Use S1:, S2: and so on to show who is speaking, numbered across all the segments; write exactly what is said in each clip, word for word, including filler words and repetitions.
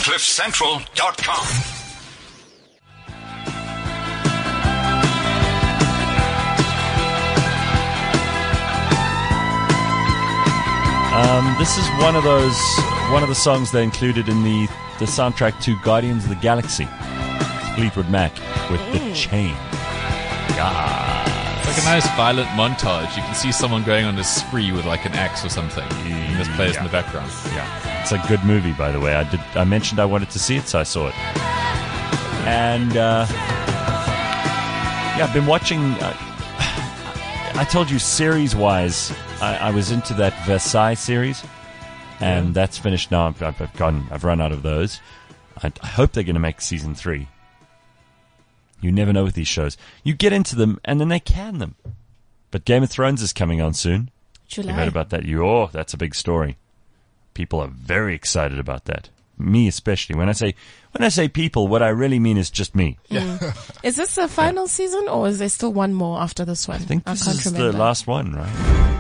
S1: cliff central dot com.
S2: Um, this is one of those, one of the songs they included in the, the soundtrack to Guardians of the Galaxy. Fleetwood Mac with The Chain.
S3: It's like a nice violent montage. You can see someone going on a spree with like an axe or something. And this plays
S2: yeah.
S3: in the background.
S2: Yeah, it's a good movie, by the way. I did. I mentioned I wanted to see it, so I saw it. And uh, yeah, I've been watching. Uh, I told you, series-wise, I, I was into that Versailles series, and yeah. that's finished now. I've, I've gone. I've run out of those. I, I hope they're going to make season three. You never know with these shows. You get into them, and then they can them. But Game of Thrones is coming on soon.
S4: July.
S2: You heard about that? You oh, that's a big story. People are very excited about that. Me especially. When I say when I say people, what I really mean is just me.
S4: Mm. Is this the final yeah. season, or is there still one more after this one?
S2: I think this
S4: I can't
S2: is
S4: remember.
S2: the last one, right?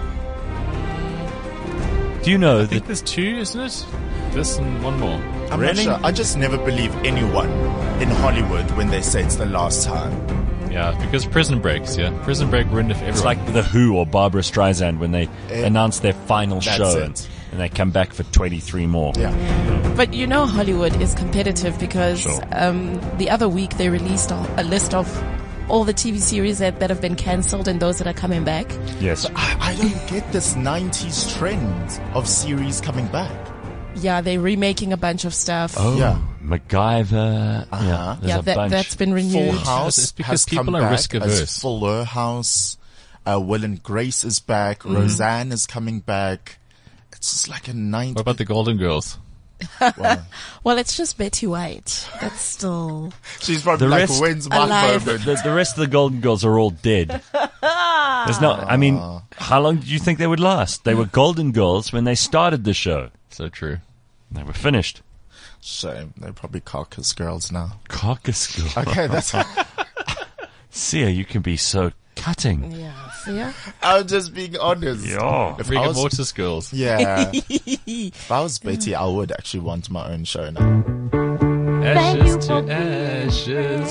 S2: Do you know
S3: I
S2: that
S3: think there's two, isn't it? This and one more.
S5: I'm
S2: really?
S5: not sure. I just never believe anyone in Hollywood when they say it's the last time.
S3: Yeah, because Prison Breaks, yeah. Prison Break ruined it for everyone.
S2: It's like The Who or Barbara Streisand when they
S5: It-
S2: announce their final
S5: That's
S2: show
S5: it.
S2: and they come back for twenty-three more.
S5: Yeah.
S4: But you know Hollywood is competitive because
S2: Sure.
S4: um, the other week they released a, a list of all the T V series that, that have been cancelled and those that are coming back.
S2: Yes.
S5: I, I don't get this nineties trend of series coming back.
S4: Yeah, they're remaking a bunch of stuff.
S2: Oh,
S5: Yeah.
S2: MacGyver.
S5: Uh-huh.
S2: Yeah, there's
S4: yeah,
S2: a
S4: that,
S2: bunch.
S4: that's been
S5: Full
S4: renewed.
S5: House
S3: It's because
S5: has
S3: people
S5: come
S3: are
S5: back
S3: risk
S5: as
S3: averse.
S5: Fuller House. Uh, Will and Grace is back.
S4: Mm-hmm.
S5: Roseanne is coming back. It's just like a nineties.
S3: What about the Golden Girls?
S5: Well,
S4: Well, it's just Betty White. That's still...
S5: she's probably
S2: The
S5: like,
S2: rest-
S5: when's my
S4: Alive.
S5: moment?
S2: the, the rest of the Golden Girls are all dead. There's no, I mean, how long did you think they would last? They were Golden Girls when they started the show.
S3: So true.
S2: They were finished.
S5: Shame. They're probably Caucus girls now.
S2: Caucus Girls.
S5: Okay, that's...
S2: Sia, you can be so cutting.
S4: Yeah, see ya?
S5: I'm just being honest.
S2: Yeah.
S5: If I
S3: Rigor
S5: was-
S3: Mortis Girls.
S5: Yeah. If I was Betty, I would actually want my own show now.
S3: Ashes to ashes.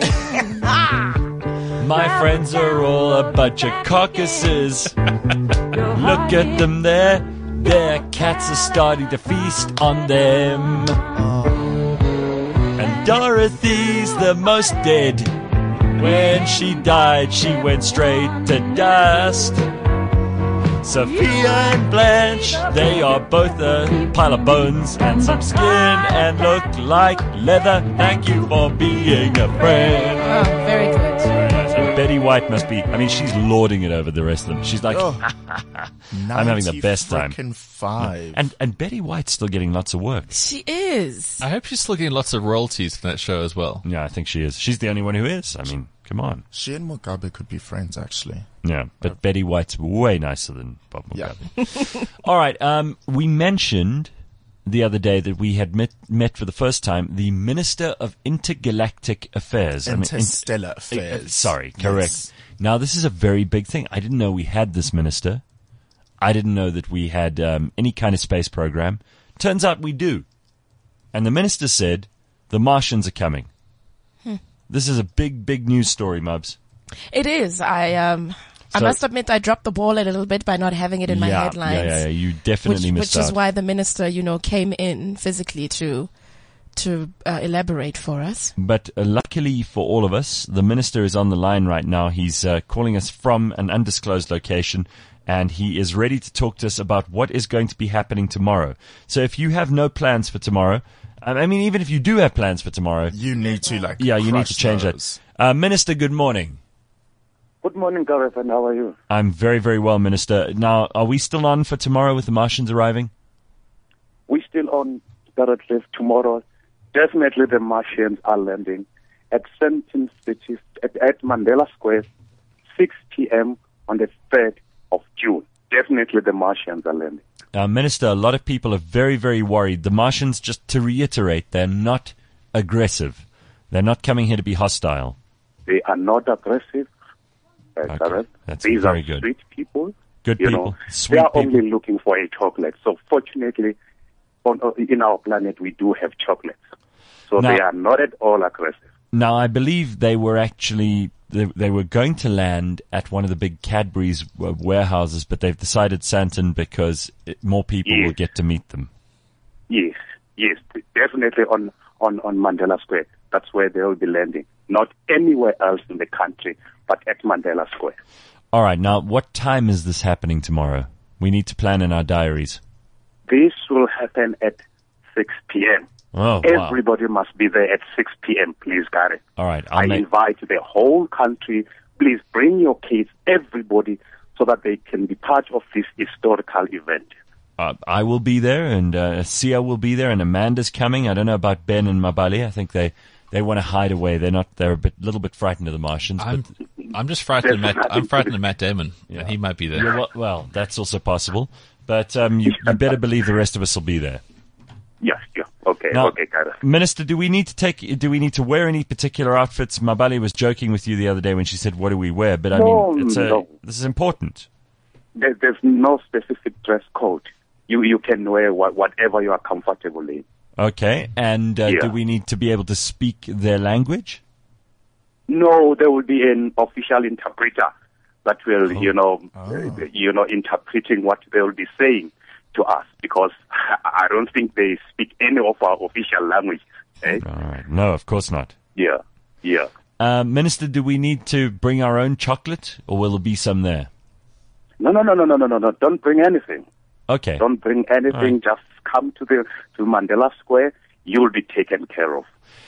S2: My friends are all a bunch of caucuses. Look at them there. Their cats are starting to feast on them. And Dorothy's the most dead. When she died, she went straight to dust. Sophia and Blanche, they are both a pile of bones and some skin and look like leather. Thank you for being a friend.
S4: Oh, very good.
S2: And Betty White must be, I mean, she's lording it over the rest of them. She's like,
S5: Oh.
S2: I'm having the best time.
S5: frickin' five.
S2: and, and Betty White's still getting lots of work.
S4: She is.
S3: I hope she's still getting lots of royalties from that show as well.
S2: Yeah, I think she is. She's the only one who is. I mean, come on.
S5: She and Mugabe could be friends, actually.
S2: Yeah, but Betty White's way nicer than Bob
S5: Yeah.
S2: Mugabe. All right, um, we mentioned the other day that we had met, met for the first time the Minister of Intergalactic Affairs. I mean,
S5: Interstellar
S2: in-
S5: affairs.
S2: uh, sorry, correct.
S5: Yes.
S2: Now, this is a very big thing. I didn't know we had this minister. I didn't know that we had um, any kind of space program. Turns out we do. And the minister said, the Martians are coming.
S4: Hmm.
S2: This is a big, big news story, Mubs.
S4: It is. I um, I
S2: So-
S4: must admit I dropped the ball a little bit by not having it in my
S2: yeah,
S4: headlines.
S2: Yeah, yeah, yeah. You definitely
S4: which,
S2: missed
S4: which
S2: out.
S4: is why the minister, you know, came in physically to to uh, elaborate for us.
S2: But uh, luckily for all of us, the minister is on the line right now. He's uh, calling us from an undisclosed location, and he is ready to talk to us about what is going to be happening tomorrow. So if you have no plans for tomorrow, I mean, even if you do have plans for tomorrow,
S5: You need to, like,
S2: yeah, you need
S5: crush
S2: to change
S5: those.
S2: that. Uh, Minister, good morning.
S6: Good morning, Gareth, and how are you?
S2: I'm very, very well, Minister. Now, are we still on for tomorrow with the Martians arriving?
S6: We're still on Spirit Lift tomorrow. Definitely the Martians are landing at Sandton City, at, at Mandela Square, six p.m. on the third of June. Definitely the Martians are landing.
S2: Uh, Minister, a lot of people are very, very worried. The Martians, just to reiterate, they're not aggressive. They're not coming here to be hostile.
S6: They are not aggressive, uh,
S2: Okay,
S6: Gareth.
S2: that's
S6: These
S2: very
S6: are
S2: good.
S6: sweet people.
S2: Good
S6: You
S2: people,
S6: know,
S2: sweet
S6: they are
S2: people.
S6: only looking for a chocolate. So fortunately, on, in our planet we do have chocolates. So
S2: Now-
S6: they are not at all aggressive.
S2: Now, I believe they were actually they, they were going to land at one of the big Cadbury's uh, warehouses, but they've decided Santon because it, more people
S6: Yes.
S2: will get to meet them.
S6: Yes, yes, definitely on, on, on Mandela Square. That's where they will be landing. Not anywhere else in the country, but at Mandela Square.
S2: All right. Now, what time is this happening tomorrow? We need to plan in our diaries.
S6: This will happen at six p.m.
S2: Oh, wow.
S6: Everybody must be there at six p.m., please, Gary.
S2: All right. I'll
S6: I
S2: make,
S6: invite the whole country. Please bring your kids, everybody, so that they can be part of this historical event.
S2: uh, I will be there, and uh, Sia will be there, and Amanda's coming. I don't know about Ben and Mabali. I think they, they want to hide away. They're not. They're a bit, little bit frightened of the Martians.
S3: I'm,
S2: but
S3: I'm just frightened of
S6: There's
S3: Matt. I'm
S6: nothing
S3: frightened
S6: to
S3: of Matt Damon,
S2: Yeah.
S3: and he might be there.
S2: Yeah, well, well, that's also possible. But um, you, you better believe the rest of us will be there.
S6: Yes, yeah. Okay,
S2: Now,
S6: okay, Gary.
S2: Minister, do we need to take? Do we need to wear any particular outfits? Mabali was joking with you the other day when she said, "What do we wear?" But I
S6: No,
S2: mean, it's a,
S6: no.
S2: this is important.
S6: There, there's no specific dress code. You you can wear what, whatever you are comfortable in.
S2: Okay, and uh,
S6: Yeah.
S2: do we need to be able to speak their language?
S6: No, there will be an official interpreter that will,
S2: Oh.
S6: you know, uh, you know, interpreting what they will be saying to us, because I don't think they speak any of our official language. Eh?
S2: All right. No, of course not.
S6: Yeah, yeah.
S2: Uh, Minister, do we need to bring our own chocolate, or will there be some there?
S6: No, no, no, no, no, no, no, no. Don't bring anything.
S2: Okay.
S6: Don't bring anything.
S2: All right.
S6: Just come to the to Mandela Square. You'll be taken care of.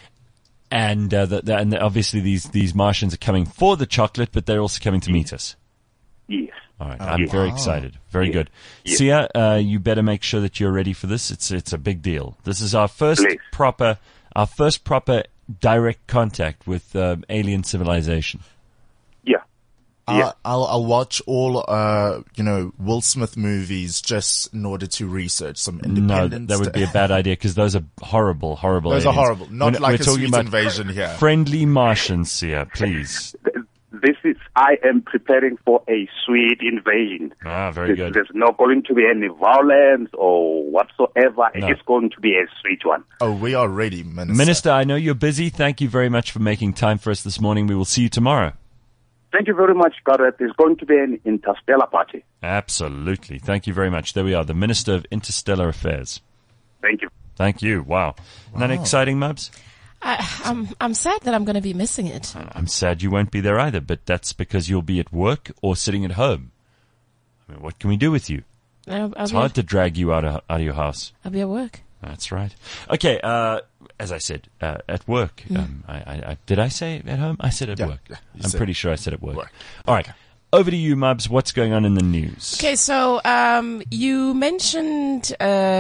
S2: And uh, the, the, and obviously these these Martians are coming for the chocolate, but they're also coming to meet us.
S6: Yes.
S2: All right, I'm
S6: yes.
S2: very excited. Very
S6: Yes.
S2: good.
S6: Yes.
S2: Sia, uh, you better make sure that you're ready for this. It's it's a big deal. This is our first
S6: Please.
S2: proper our first proper direct contact with um, alien civilization.
S6: Yeah. Yeah.
S5: I'll, I'll, I'll watch all, uh, you know, Will Smith movies just in order to research some
S2: No,
S5: independent.
S2: that would be a bad idea because those are horrible, horrible.
S5: Those are
S2: aliens.
S5: horrible. Not
S2: We're-
S5: like
S2: we're
S5: a
S2: talking
S5: sweet
S2: about
S5: invasion here.
S2: friendly Martians, Sia. Please.
S6: This is, I am preparing for a sweet invasion.
S2: Ah, very
S6: There's,
S2: good.
S6: there's not going to be any violence or whatsoever.
S2: No.
S6: It's going to be a sweet one.
S5: Oh, we are ready, Minister.
S2: Minister, I know you're busy. Thank you very much for making time for us this morning. We will see you tomorrow.
S6: Thank you very much, Gareth. There's going to be an interstellar party.
S2: Absolutely. Thank you very much. There we are, the Minister of Interstellar Affairs.
S6: Thank you.
S2: Thank you. Wow. Isn't that exciting, Mubs?
S4: I, I'm I'm sad that I'm going to be missing it.
S2: I'm sad you won't be there either, but that's because you'll be at work or sitting at home. I mean, what can we do with you?
S4: I'll, I'll
S2: It's
S4: be,
S2: hard to drag you out of, out of your house.
S4: I'll be at work.
S2: That's right. Okay, uh, as I said, uh, at work. Um, I, I, I, did I say at home? I said at
S5: Yeah,
S2: work.
S5: yeah, you
S2: I'm
S5: said
S2: pretty sure I said at work.
S5: work.
S2: All right. Over to you, Mubs. What's going on in the news?
S4: Okay, so um, you mentioned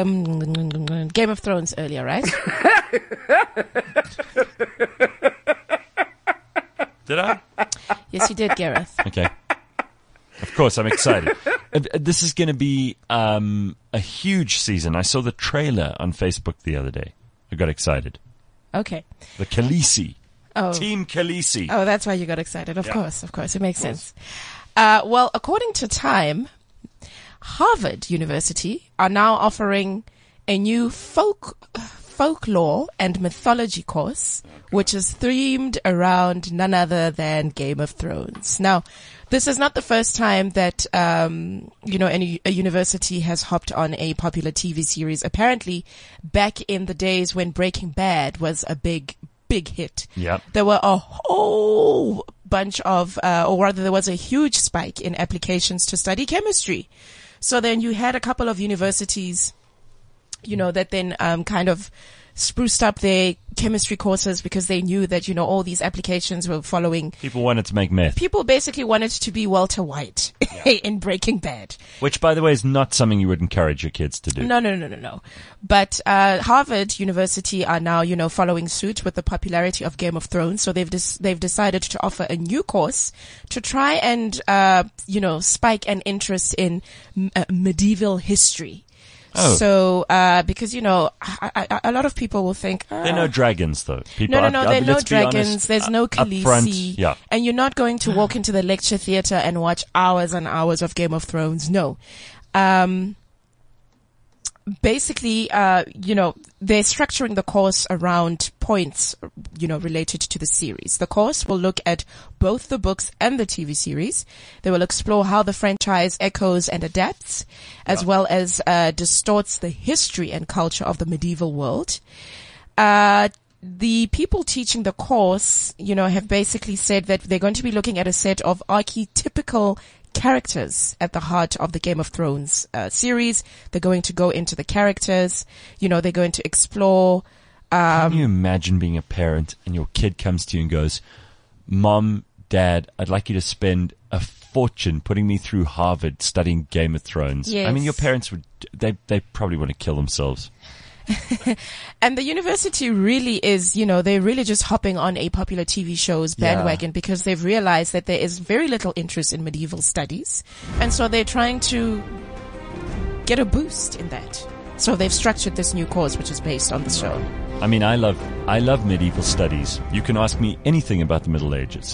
S4: um, Game of Thrones earlier, right?
S2: Did I?
S4: Yes, you did, Gareth.
S2: Okay. Of course, I'm excited. Uh, This is going to be um, a huge season. I saw the trailer on Facebook the other day. I got excited.
S4: Okay.
S2: The Khaleesi.
S4: Oh.
S2: Team Khaleesi.
S4: Oh, that's why you got excited. Of
S2: Yeah.
S4: course, of course. It makes sense. Uh, well, according to Time, Harvard University are now offering a new folk folklore and mythology course, which is themed around none other than Game of Thrones. Now, this is not the first time that, um, you know, any, a university has hopped on a popular T V series. Apparently, back in the days when Breaking Bad was a big, big hit,
S2: Yep.
S4: there were a whole bunch of, uh, or rather there was a huge spike in applications to study chemistry. So then you had a couple of universities, you know, that then um, kind of spruced up their chemistry courses because they knew that, you know, all these applications were following.
S2: People wanted to make meth,
S4: People basically wanted to be Walter White in Breaking Bad.
S2: which, by the way, is not something you would encourage your kids to do.
S4: No, no, no, no, no. But uh, Harvard University are now, you know, following suit with the popularity of Game of Thrones. So they've des- they've decided to offer a new course to try and, uh, you know, spike an interest in m- uh, medieval history.
S2: Oh.
S4: So, uh, because, you know, I, I, a lot of people will think,
S2: There are no
S4: "Ah,
S2: dragons, though. People
S4: no, no,
S2: are-
S4: no,
S2: uh,
S4: there are no
S2: let's be honest,
S4: dragons. There's
S2: uh,
S4: no
S2: up front,
S4: Khaleesi.
S2: yeah.
S4: And you're not going to walk into the lecture theater and watch hours and hours of Game of Thrones. No. Um, basically, uh, you know, they're structuring the course around points, you know, related to the series. The course will look at both the books and the T V series. They will explore how the franchise echoes and adapts, as well as uh, distorts the history and culture of the medieval world. Uh, the people teaching the course, you know, have basically said that they're going to be looking at a set of archetypical characters at the heart of the Game of Thrones uh, series. They're going to go into the characters. You know, they're going to explore. Um,
S2: Can you imagine being a parent and your kid comes to you and goes, "Mom, Dad, I'd like you to spend a fortune putting me through Harvard studying Game of Thrones."
S4: Yes.
S2: I mean, your parents would, they, they probably want to kill themselves.
S4: And the university really is, you know, they're really just hopping on a popular T V show's bandwagon
S5: Yeah.
S4: because they've realized that there is very little interest in medieval studies. And so they're trying to get a boost in that. So they've structured this new course, which is based on the show.
S2: I mean, I love, I love medieval studies. You can ask me anything about the Middle Ages.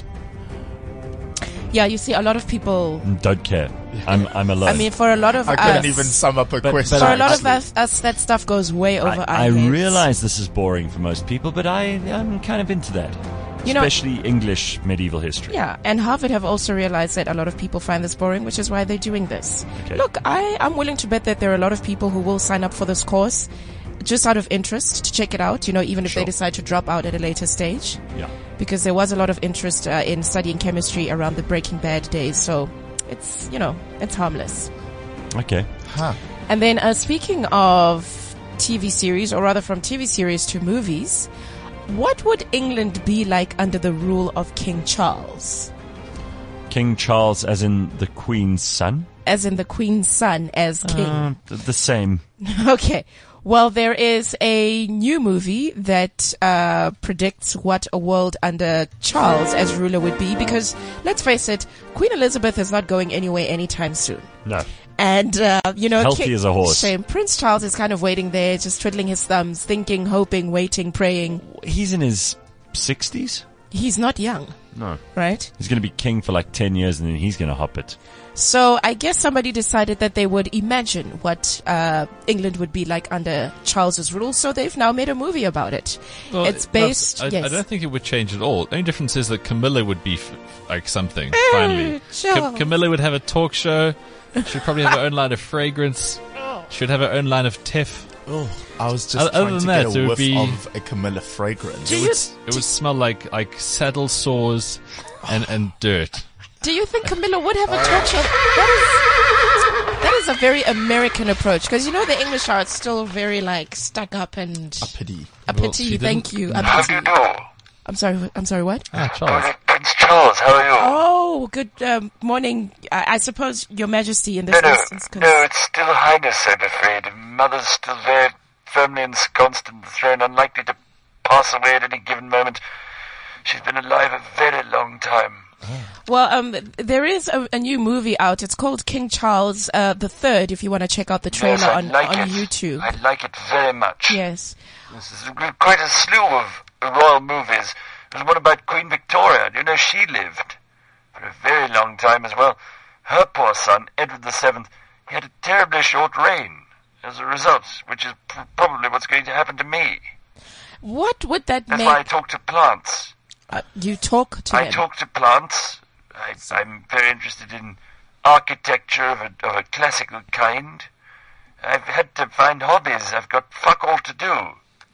S4: Yeah, you see, a lot of people,
S2: Don't care. I'm, I'm alone.
S4: I mean, for a lot of
S5: I
S4: us,
S5: couldn't even sum up a
S2: But-
S5: question.
S2: but
S4: for a lot of
S5: actually.
S4: us, us, that stuff goes way over our
S2: I, I
S4: heads.
S2: realize this is boring for most people, but I, I'm kind of into that.
S4: You know-
S2: Especially English medieval history.
S4: Yeah, and Harvard have also realized that a lot of people find this boring, which is why they're doing this.
S2: Okay.
S4: Look, I, I'm willing to bet that there are a lot of people who will sign up for this course just out of interest to check it out, you know, even if
S2: Sure.
S4: they decide to drop out at a later stage.
S2: Yeah.
S4: Because there was a lot of interest uh, in studying chemistry around the Breaking Bad days, so it's, you know, it's harmless.
S2: Okay.
S5: Huh.
S4: And then uh, speaking of T V series, or rather from T V series to movies, what would England be like under the rule of King Charles?
S2: King Charles, as in the Queen's son?
S4: As in the Queen's son as king.
S2: Uh, th- the same.
S4: Okay. Well, there is a new movie that uh, predicts what a world under Charles as ruler would be, because let's face it, Queen Elizabeth is not going anywhere anytime soon.
S2: No.
S4: And, uh, you know,
S2: Healthy as a horse.
S4: Shame. Prince Charles is kind of waiting there, just twiddling his thumbs, thinking, hoping, waiting, praying.
S2: He's in his sixties?
S4: He's not young,
S2: No.
S4: right?
S2: He's going to be king for like ten years and then he's going to hop it.
S4: So I guess somebody decided that they would imagine what uh, England would be like under Charles's rule, so they've now made a movie about it.
S3: Well,
S4: it's
S3: it-
S4: based.
S3: I,
S4: yes.
S3: I don't think it would change at all. The only difference is that Camilla would be f- like something,
S4: Eh,
S3: finally.
S4: Charles.
S3: Cam- Camilla would have a talk show. She'd probably have her own line of fragrance. She'd have her own line of tiff.
S5: Oh, I was just
S3: Other
S5: trying
S3: than
S5: to
S3: that,
S5: get
S3: it
S5: a
S3: would
S5: whiff
S3: be-
S5: of a Camilla fragrance.
S4: Do
S3: It
S4: you-
S3: would, it would smell like, like saddle sores and, and dirt.
S4: Do you think Camilla would have a talk show? That is, that is a very American approach, because you know the English are still very like stuck up and
S5: Pity.
S4: a
S3: Well,
S4: pity.
S3: she
S4: Thank
S3: didn't-
S4: you. A
S1: How do
S4: pity.
S1: you do?
S4: I'm sorry. I'm sorry. What?
S3: Ah, Charles.
S1: Prince Charles, how are you?
S4: Oh, good um, morning. I, I suppose Your Majesty in this
S1: no, no,
S4: instance. 'cause-
S1: no, it's still Highness, I'm afraid. Mother's still very firmly ensconced in the throne, unlikely to pass away at any given moment. She's been alive a very long time.
S4: Well, um, there is a, a new movie out. It's called King Charles uh, the Third. If you want to check out the trailer
S1: yes, I
S4: on
S1: like
S4: on
S1: it.
S4: YouTube.
S1: I like it very much.
S4: Yes.
S1: This is quite a slew of royal movies. There's one about Queen Victoria. Do you know she lived for a very long time as well? Her poor son, Edward the Seventh, he had a terribly short reign as a result, which is pr- probably what's going to happen to me.
S4: What would that
S1: That's
S4: make?
S1: why I talk to plants.
S4: Uh, you talk to
S1: I
S4: them.
S1: talk to plants. I, I'm very interested in architecture of a, of a classical kind. I've had to find hobbies. I've got fuck all to do.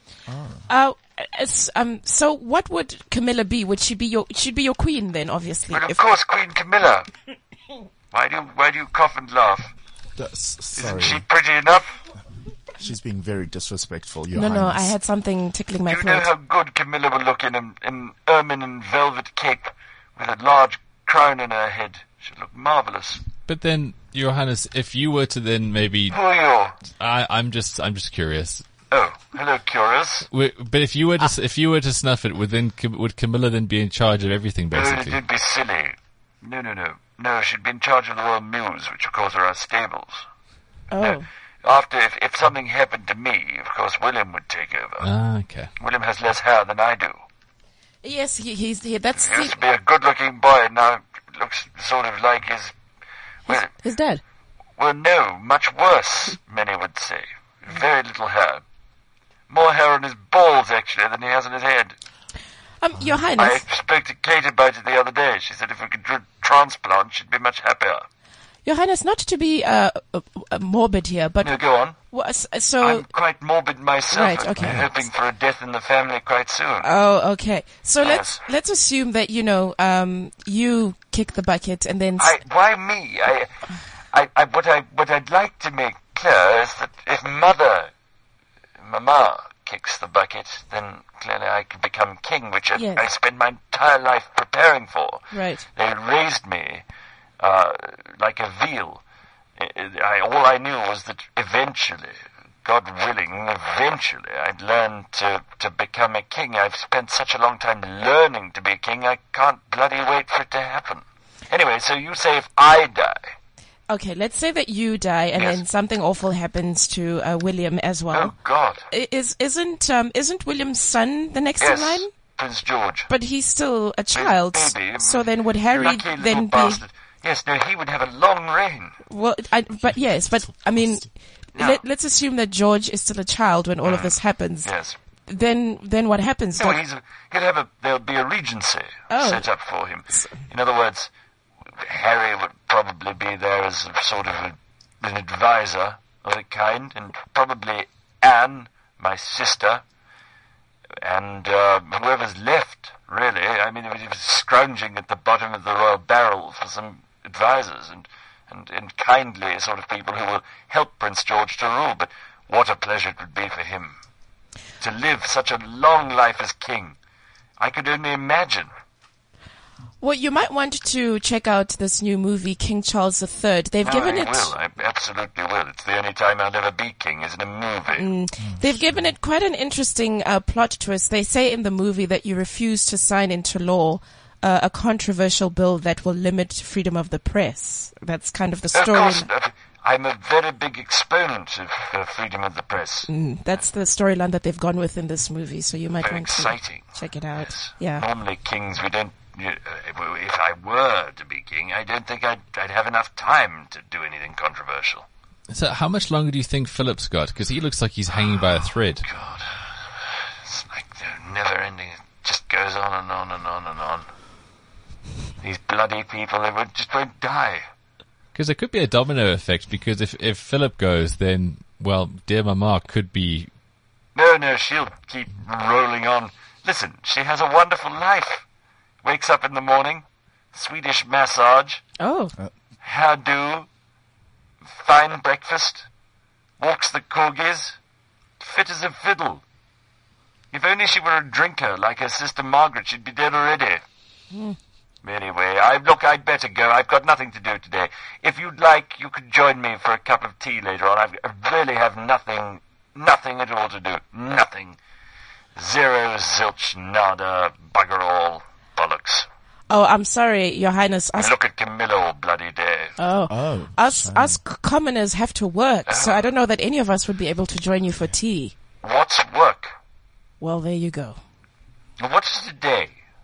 S4: Uh, it's, um. So, what would Camilla be? Would she be your? She'd be your queen then, obviously.
S1: But of
S4: if-
S1: course, Queen Camilla. Why do you, why do you cough and laugh?
S5: That's-
S1: Isn't
S5: sorry.
S1: she pretty enough?
S5: She's being very disrespectful, Your
S4: no, no.
S5: Highness.
S4: I had something tickling my
S1: You know
S4: throat.
S1: how good Camilla will look in an, in ermine and velvet cape with a large crown on her head. She'd look marvellous.
S3: But then, Your Highness, if you were to then maybe,
S1: Who are you?
S3: I, I'm just, I'm just curious.
S1: Oh, hello, curious.
S3: Wi- But if you were to, if you were to snuff it, would then Cam- would Camilla then be in charge of everything,
S1: No,
S3: basically?
S1: you'd be silly. No, no, no. No, she'd be in charge of the Royal Mews, which of course are our stables.
S4: Oh,
S1: After, if, if something happened to me, of course William would take over.
S3: Ah, okay.
S1: William has less hair than I do.
S4: yes. He, he's he, that's
S1: He used
S4: the,
S1: to be a good-looking boy, and now looks sort of like his... Well,
S4: his dad.
S1: well, no, much worse, many would say. Very little hair. More hair on his balls, actually, than he has on his head.
S4: Um, Your
S1: I
S4: Highness,
S1: spoke to Kate about it the other day. She said if we could tr- transplant, she'd be much happier.
S4: Your Highness, not to be uh, uh, uh, morbid here, but
S1: No, go on.
S4: was, so.
S1: I'm quite morbid myself.
S4: Right, okay.
S1: I'm hoping for a death in the family quite soon.
S4: Oh, okay. So let's
S1: Yes.
S4: let's assume that you know um, you kick the bucket and then. s-
S1: I, why me? I, I, I, what I, what I'd like to make clear is that if Mother, Mama, kicks the bucket, then clearly I could become king, which I,
S4: Yes.
S1: I spent my entire life preparing for.
S4: Right.
S1: They raised me uh, like a veal. I, I, all I knew was that eventually, God willing, eventually I'd learn to, to become a king. I've spent such a long time learning to be a king, I can't bloody wait for it to happen. Anyway, so you say if I die.
S4: Okay, let's say that you die and
S1: Yes.
S4: then something awful happens to uh, William as well.
S1: Oh, God.
S4: I- Is isn't um, isn't William's son the next
S1: Yes,
S4: in line?
S1: Prince George.
S4: But he's still a child.
S1: Baby.
S4: So then would Harry
S1: Lucky little
S4: then be?
S1: bastard. Yes, no, he would have a long reign.
S4: Well, I, but yes, but I mean,
S1: Yeah.
S4: let, let's assume that George is still a child when all of this happens.
S1: Yes.
S4: Then then what happens?
S1: No,
S4: Don't-
S1: he's a, he'll have a, there'll be a regency
S4: Oh.
S1: set up for him. In other words, Harry would probably be there as a sort of a, an advisor of a kind, and probably Anne, my sister, and uh, whoever's left, really. I mean, he was scrounging at the bottom of the royal barrel for some advisors and, and, and kindly sort of people who will help Prince George to rule. But what a pleasure it would be for him to live such a long life as king. I could only imagine.
S4: Well, you might want to check out this new movie, King Charles the Third. They've
S1: No,
S4: given
S1: I
S4: it.
S1: will. I absolutely will. It's the only time I'll ever be king, is in a movie.
S4: They've given it quite an interesting uh, plot twist. They say in the movie that you refuse to sign into law uh, a controversial bill that will limit freedom of the press. That's kind of the
S1: Of
S4: story.
S1: course, uh, I'm a very big exponent of uh, freedom of the press.
S4: Mm, that's the storyline that they've gone with in this movie. So you might
S1: Very
S4: want
S1: exciting.
S4: to check it out.
S1: Yes.
S4: Yeah.
S1: Normally, kings, we don't. Uh, if I were to be king, I don't think I'd, I'd have enough time to do anything controversial.
S3: So how much longer do you think Philip's got? Because he looks like he's hanging by a thread.
S1: God, it's like they're never ending. It just goes on and on and on and on. These bloody people, they would just won't die.
S3: Because there could be a domino effect, because if, if Philip goes, then, well, dear Mama could be...
S1: No, no, she'll keep rolling on. Listen, she has a wonderful life. Wakes up in the morning, Swedish massage,
S4: Oh,
S1: hairdo, fine breakfast, walks the corgis, fit as a fiddle. If only she were a drinker like her sister Margaret, she'd be dead already.
S4: Hmm.
S1: Anyway, I look, I'd better go. I've got nothing to do today. If you'd like, you could join me for a cup of tea later on. I've, I really have nothing, nothing at all to do. Nothing. Zero, zilch, nada, bugger all, bollocks.
S4: oh, I'm sorry, Your Highness. Us,
S1: Look at Camilla all bloody day.
S4: oh,
S5: Oh,
S4: us, us commoners have to work. So I don't know that any of us would be able to join you for tea.
S1: What's work?
S4: Well, there you go.
S1: What's the day?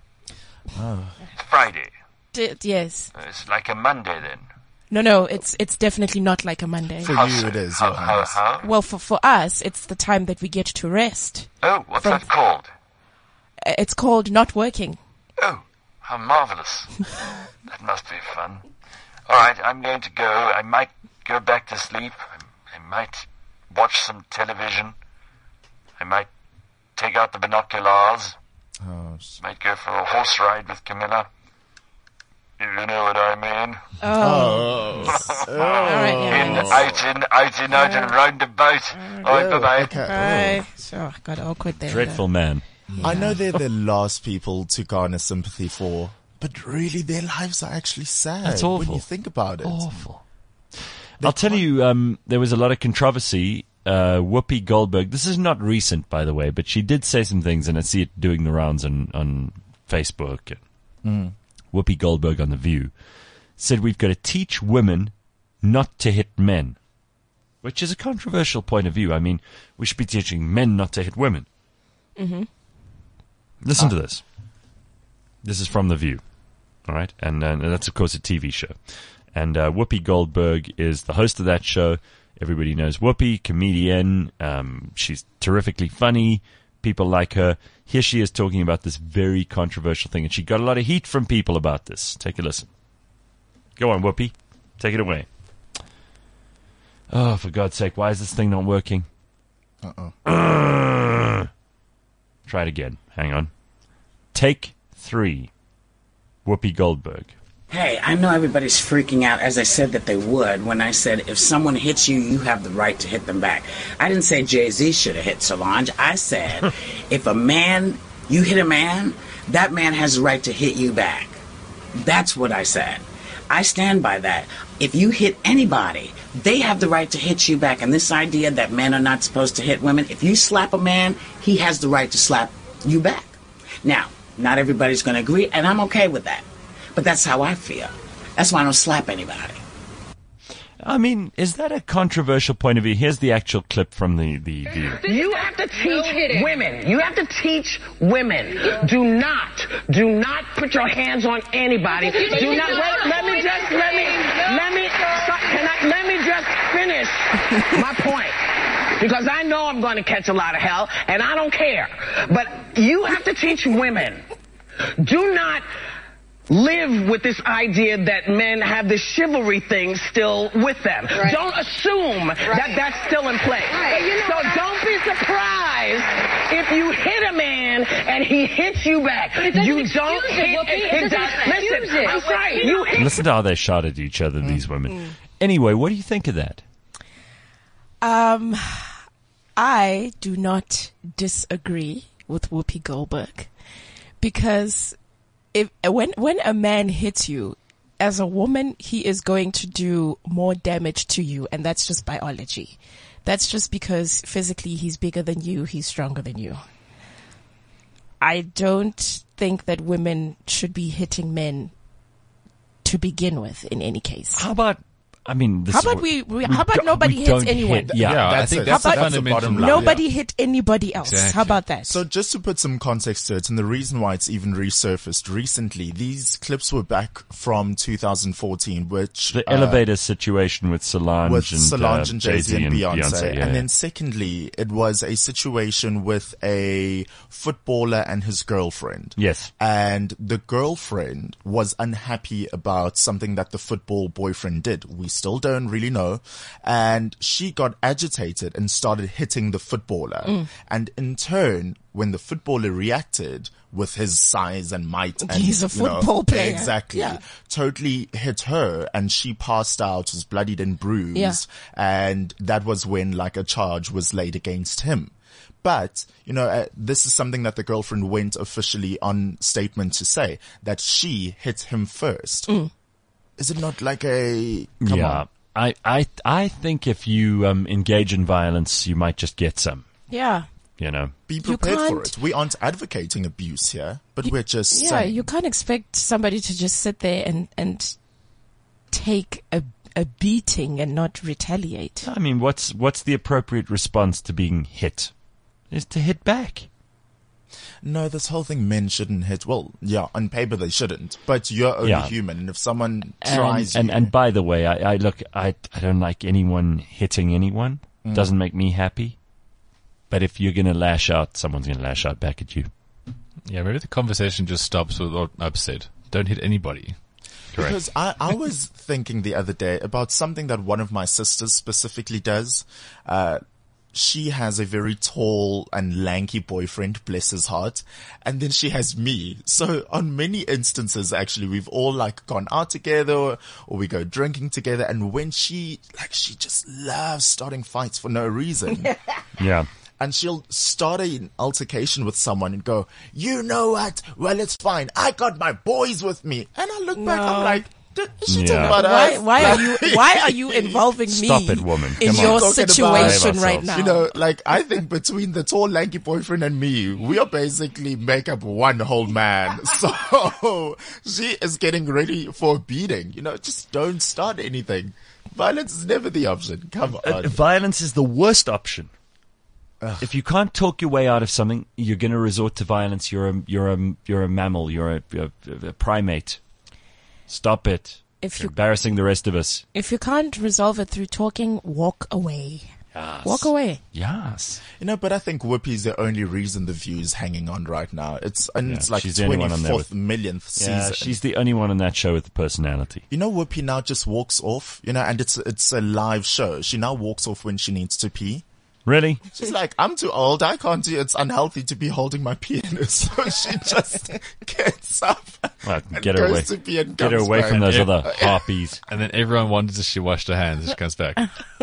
S1: It's Friday.
S4: D- yes.
S1: It's like a Monday then.
S4: No, no, it's it's definitely not like a Monday.
S5: for
S1: How
S5: you
S1: so?
S5: it is,
S1: How,
S5: Your
S1: how,
S5: Highness.
S1: how?
S4: Well, for for us, it's the time that we get to rest.
S1: Oh, what's
S4: From-
S1: that called?
S4: Uh, It's called not working.
S1: Oh, how marvelous. That must be fun. All right, I'm going to go. I might go back to sleep. I, I might watch some television. I might take out the binoculars.
S5: Oh, s-
S1: Might go for a horse ride with Camilla. If you know what I mean.
S4: All right,
S1: In,
S4: yeah.
S1: out, in, out, in, out, and round about. All right, bye-bye.
S5: okay.
S4: Bye. So, got awkward there.
S2: Dreadful man.
S5: I know they're the last people to garner sympathy for, but really their lives are actually sad
S2: That's
S5: when
S2: awful.
S5: you think about it.
S2: Awful. I'll tell you, um, there was a lot of controversy. Uh, Whoopi Goldberg, this is not recent, by the way, but she did say some things, and I see it doing the rounds on, on Facebook.
S5: Mm.
S2: Whoopi Goldberg on The View said we've got to teach women not to hit men, which is a controversial point of view. I mean, we should be teaching men not to hit women.
S4: Mm-hmm.
S2: Listen to this. This is from The View, all right? And, uh, and that's, of course, a T V show. And uh, Whoopi Goldberg is the host of that show, Everybody knows Whoopi, comedian. Um, she's terrifically funny. People like her. Here she is talking about this very controversial thing, and she got a lot of heat from people about this. Take a listen. Go on, Whoopi. Take it away. Oh, for God's sake, why is this thing not working?
S5: Uh-oh.
S2: Uh, try it again. Hang on. Take three. Whoopi Goldberg.
S7: Hey, I know everybody's freaking out, as I said that they would, when I said if someone hits you, you have the right to hit them back. I didn't say Jay-Z should have hit Solange. I said if a man, you hit a man, that man has the right to hit you back. That's what I said. I stand by that. If you hit anybody, they have the right to hit you back. And this idea that men are not supposed to hit women, if you slap a man, he has the right to slap you back. Now, not everybody's going to agree, and I'm okay with that. But that's how I feel. That's why I don't slap anybody.
S2: I mean, is that a controversial point of view? Here's the actual clip from the, the view.
S8: You have to teach women. You have to teach women. Do not, do not put your hands on anybody. Do not, let, let me just, let me, let me, can I, let me just finish my point. Because I know I'm going to catch a lot of hell, and I don't care. But you have to teach women. Do not live with this idea that men have the chivalry thing still with them. Right. Don't assume right. that that's still in place. Right. You know, so don't be surprised if you hit a man and he hits you back. You don't
S9: it,
S8: hit
S9: it, it,
S8: it, it, Listen,
S9: it.
S8: I'm sorry. You hit
S2: Listen to how they shot at each other, these women. Mm. Anyway, what do you think of that?
S4: Um, I do not disagree with Whoopi Goldberg because If, when when a man hits you, as a woman, he is going to do more damage to you, and that's just biology. That's just because physically he's bigger than you, he's stronger than you. I don't think that women should be hitting men to begin with, in any case.
S2: How about, I mean, this
S4: how about we, we how about nobody hits anyone?
S2: Hit, yeah,
S3: yeah
S2: that's
S3: I think
S2: it.
S3: that's,
S4: how
S3: the
S4: about
S3: fundamental
S4: nobody
S3: yeah.
S4: hit anybody else?
S3: Exactly.
S4: How about that?
S5: So just to put some context to it, and the reason why it's even resurfaced recently, these clips were back from two thousand fourteen, which
S2: the
S5: uh,
S2: elevator situation with Solange
S5: with
S2: and
S5: Solange
S2: uh,
S5: and Jay-Z and, and Beyonce,
S2: Beyonce yeah,
S5: and
S2: yeah.
S5: then secondly, it was a situation with a footballer and his girlfriend.
S2: Yes,
S5: and the girlfriend was unhappy about something that the football boyfriend did. We still don't really know. And she got agitated and started hitting the footballer. Mm. And in turn, when the footballer reacted with his size and might, and
S4: he's a football
S5: know,
S4: player.
S5: Exactly.
S4: Yeah.
S5: Totally hit her, and she passed out, was bloodied and bruised.
S4: Yeah.
S5: And that was when like a charge was laid against him. But, you know, uh, this is something that the girlfriend went officially on statement to say, that she hit him first. Mm. Is it not like a, come
S2: yeah.
S5: on.
S2: I, I, I think if you um, engage in violence, you might just get some.
S4: Yeah.
S2: You know.
S5: Be prepared for it. We aren't advocating abuse here, but
S4: you,
S5: we're just
S4: yeah,
S5: saying.
S4: you can't expect somebody to just sit there and, and take a, a beating and not retaliate.
S2: I mean, what's, what's the appropriate response to being hit? Is to hit back.
S5: No, this whole thing, men shouldn't hit. Well, yeah, on paper they shouldn't, but you're only
S2: yeah.
S5: human, and if someone tries
S2: and,
S5: you...
S2: And, and by the way, I, I look, I, I don't like anyone hitting anyone. Mm. Doesn't make me happy. But if you're going to lash out, someone's going to lash out back at you.
S3: Yeah, maybe the conversation just stops with what I've said. Don't hit anybody.
S2: Correct.
S5: Because I, I was thinking the other day about something that one of my sisters specifically does. Uh, She has a very tall and lanky boyfriend, bless his heart. And then she has me. So on many instances, actually, we've all like gone out together or, or we go drinking together. And when she, like, she just loves starting fights for no reason.
S2: Yeah.
S5: And she'll start an altercation with someone and go, you know what? Well, it's fine. I got my boys with me. And I look back,
S4: No.
S5: I'm like, is she
S2: Yeah.
S5: talking about
S4: Why,
S5: us?
S4: why are you, why are you involving
S2: Stop
S4: me
S2: it, woman.
S4: in
S2: Come
S4: your
S2: on.
S5: Talking about
S4: situation
S2: ourselves.
S4: right now?
S5: You know, like, I think between the tall, lanky boyfriend and me, we are basically make up one whole man. So she is getting ready for a beating. You know, just don't start anything. Violence is never the option. Come on.
S2: Uh, violence is the worst option. Ugh. If you can't talk your way out of something, you're going to resort to violence. You're a, you're a, you're a mammal. You're a, a, a primate. Stop it.
S4: if you
S2: Embarrassing the rest of us.
S4: if you can't resolve it through talking, walk away.
S2: Yes.
S4: Walk away.
S2: Yes.
S5: You know, but I think Whoopi is the only reason the View's hanging on right now. It's and
S2: Yeah,
S5: it's like
S2: she's the only one on there
S5: twenty-fourth
S2: with-
S5: millionth
S2: Yeah,
S5: season.
S2: she's the only one on that show with the personality.
S5: You know, Whoopi now just walks off, you know, and it's it's a live show. She now walks off when she needs to pee.
S2: Really?
S5: She's like, I'm too old. I can't do. It's unhealthy to be holding my penis. So she just gets up
S2: Well,
S5: and
S2: get her
S5: goes
S2: away.
S5: to pee and
S2: Get her
S5: comes
S2: away
S5: back.
S2: from those other harpies.
S3: And then everyone wonders if she washed her hands as she comes back.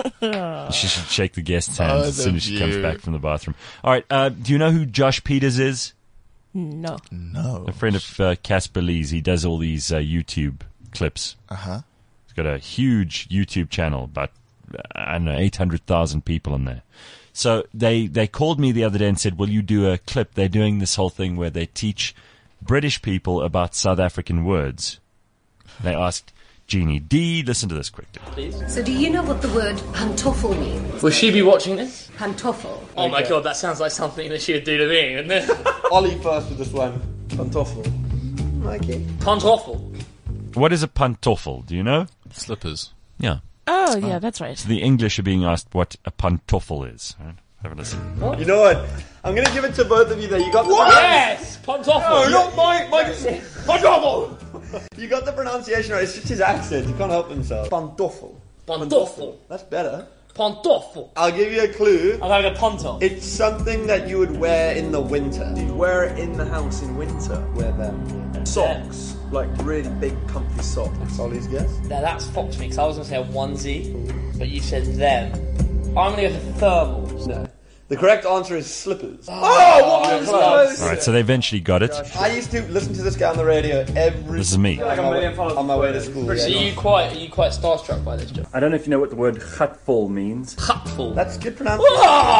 S2: She should shake the guest's hands
S5: Oh,
S2: as
S5: the
S2: soon as she comes
S5: View.
S2: back from the bathroom. All right. Uh, do you know who Josh Peters is?
S4: No.
S5: No.
S2: A friend of uh, Casper Lee's. He does all these uh, YouTube clips.
S5: Uh huh.
S2: He's got a huge YouTube channel, about, I don't know, eight hundred thousand people on there. So they, they called me the other day and said, will you do a clip? They're doing this whole thing where they teach British people about South African words. They asked Jeannie D. Listen to this quickly.
S9: So do you know what the word pantoffel means?
S10: Will she be watching this?
S9: Pantoffel.
S10: Oh my god, that sounds like something that she would do to me, doesn't it?
S11: Ollie first with this one. Pantoffel. Mikey.
S10: Pantoffel.
S2: What is a pantoffel? Do you know?
S3: Slippers.
S2: Yeah.
S4: Oh, yeah, that's right.
S2: So the English are being asked what a pantoffel is. All right, have a listen.
S11: You know what? I'm going to give it to both of you there. You got the...
S10: Yes! Pantoffel!
S11: No, not Mike. Mike is... Pantoffel! You got the pronunciation right. It's just his accent. He can't help himself. Pantoffel.
S10: Pantoffel.
S11: That's better.
S10: Pantoffel.
S11: I'll give you a clue.
S10: I'm having a ponto.
S11: It's something that you would wear in the winter.
S12: You'd wear it in the house in winter.
S11: Wear them.
S12: Socks. Like really big, comfy socks.
S11: That's Ollie's guess.
S10: Now that's fucked me, because I was going to say a onesie, but you said them. I'm going to go for thermals.
S11: No. The correct answer is slippers.
S10: Oh, what was close?
S2: All right, so they eventually got it.
S11: I used to listen to this guy on the radio every...
S2: This is me.
S11: On my way, on my way to school.
S10: So
S11: Yeah.
S10: are you quite, are you quite starstruck by this, John?
S12: I don't know if you know what the word hutful means.
S10: Hutful.
S11: That's good pronunciation.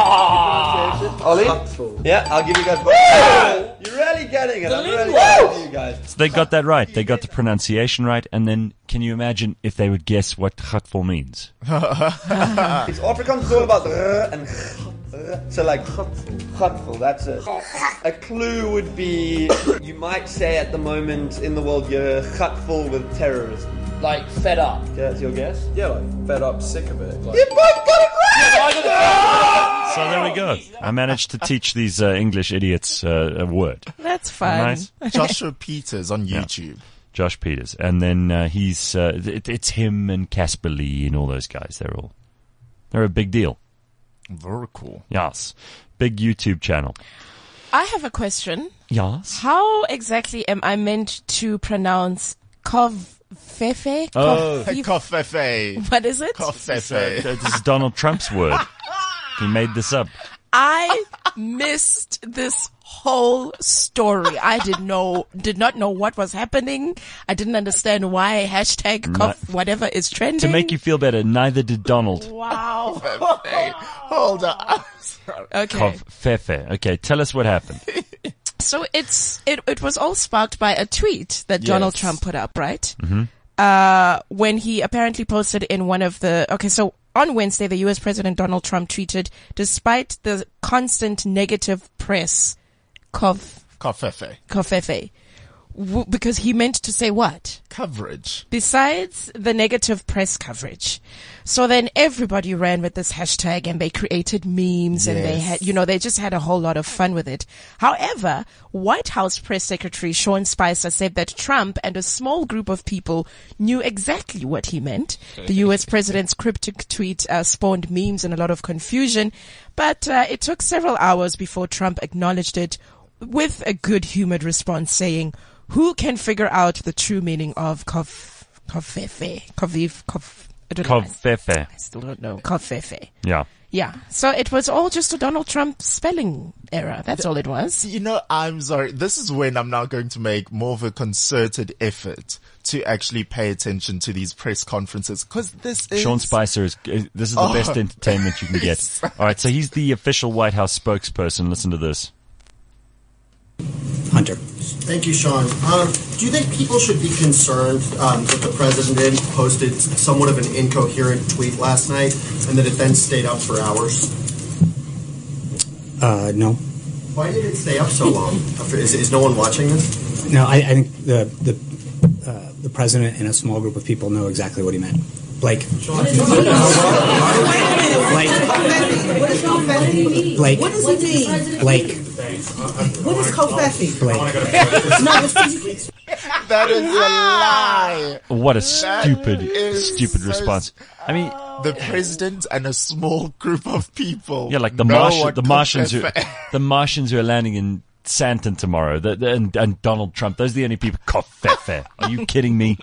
S10: Ah!
S11: Ollie?
S12: Hutful.
S11: Yeah, I'll give you guys... You're really getting it.
S10: The
S11: I'm really
S10: lingo.
S11: proud of you guys.
S2: So they got that right. They got the pronunciation right. And then can you imagine if they would guess what gatful means?
S11: It's Afrikaans is all about r and ch. So like hutful, that's it. A clue would be, you might say at the moment in the world you're hutful with terrorism.
S10: Like, fed up.
S11: Yeah, that's your guess?
S12: Yeah, like fed up, sick of it. Like,
S11: You both got it right!
S2: So there we go. I managed to teach these uh, English idiots uh, a word.
S4: That's fun.
S2: Nice.
S5: Joshua Peters on YouTube.
S2: Josh Peters. And then uh, he's, uh, it, it's him and Casper Lee and all those guys. They're all, they're a big deal.
S5: Very cool.
S2: Yes. Big YouTube channel.
S4: I have a question.
S2: Yes.
S4: How exactly am I meant to pronounce Kovfefe?
S2: Oh.
S5: Hey, Kofefe.
S4: What is it?
S5: Kofefe.
S2: This is Donald Trump's word. He made this up.
S4: I missed this whole story. I did know, did not know what was happening. I didn't understand why hashtag cough whatever is trending.
S2: To make you feel better, neither did Donald.
S4: Wow.
S5: Hold on. I'm sorry.
S4: Okay.
S2: Kofefe. Okay, tell us what happened.
S4: So it's, it, it was all sparked by a tweet that Donald
S5: Yes.
S4: Trump put up, right?
S2: Mm-hmm.
S4: Uh, when he apparently posted in one of the, okay, so on Wednesday, the U S President Donald Trump tweeted, despite the constant negative press, Kov,
S5: Kofefe.
S4: Kofefe, w- because he meant to say what?
S5: Coverage.
S4: Besides the negative press coverage. So then everybody ran with this hashtag and they created memes and they
S5: Yes.
S4: had, you know, they just had a whole lot of fun with it. However, White House Press Secretary Sean Spicer said that Trump and a small group of people knew exactly what he meant. The U S president's cryptic tweet uh, spawned memes and a lot of confusion, but uh, it took several hours before Trump acknowledged it with a good-humored response saying, who can figure out the true meaning of kof, kofefe, koviv, kof, I don't know.
S2: Kofefe.
S4: I still don't know. Kofefe.
S2: Yeah.
S4: Yeah. So it was all just a Donald Trump spelling error. That's all it was.
S5: You know, I'm sorry. This is when I'm now going to make more of a concerted effort to actually pay attention to these press conferences, because this is...
S2: Sean Spicer is, uh, this is the
S5: Oh.
S2: best entertainment you can get. All right. So he's the official White House spokesperson. Listen to this.
S13: Hunter. Thank you, Sean. Um, do you think people should be concerned um, that the president posted somewhat of an incoherent tweet last night and that it then stayed up for hours?
S14: Uh, no.
S13: Why did it stay up so long? Is, is no one watching this?
S14: No, I, I think the the uh, the president and a small group of people know exactly what he meant. Blake.
S15: Blake. What does confetti?
S14: Blake.
S15: What does he mean?
S14: Blake.
S15: What is confetti?
S14: Blake.
S15: No, it's
S5: That is a lie.
S2: What a stupid,
S5: is
S2: stupid
S5: so
S2: response. I mean,
S5: the president and a small group of people.
S2: yeah, like the
S5: know
S2: Martian,
S5: what
S2: the Martians, who,
S5: confetti-
S2: the Martians who are landing in Santon tomorrow, the, the, and, and Donald Trump. Those are the only people. Kofefe. Are you kidding me?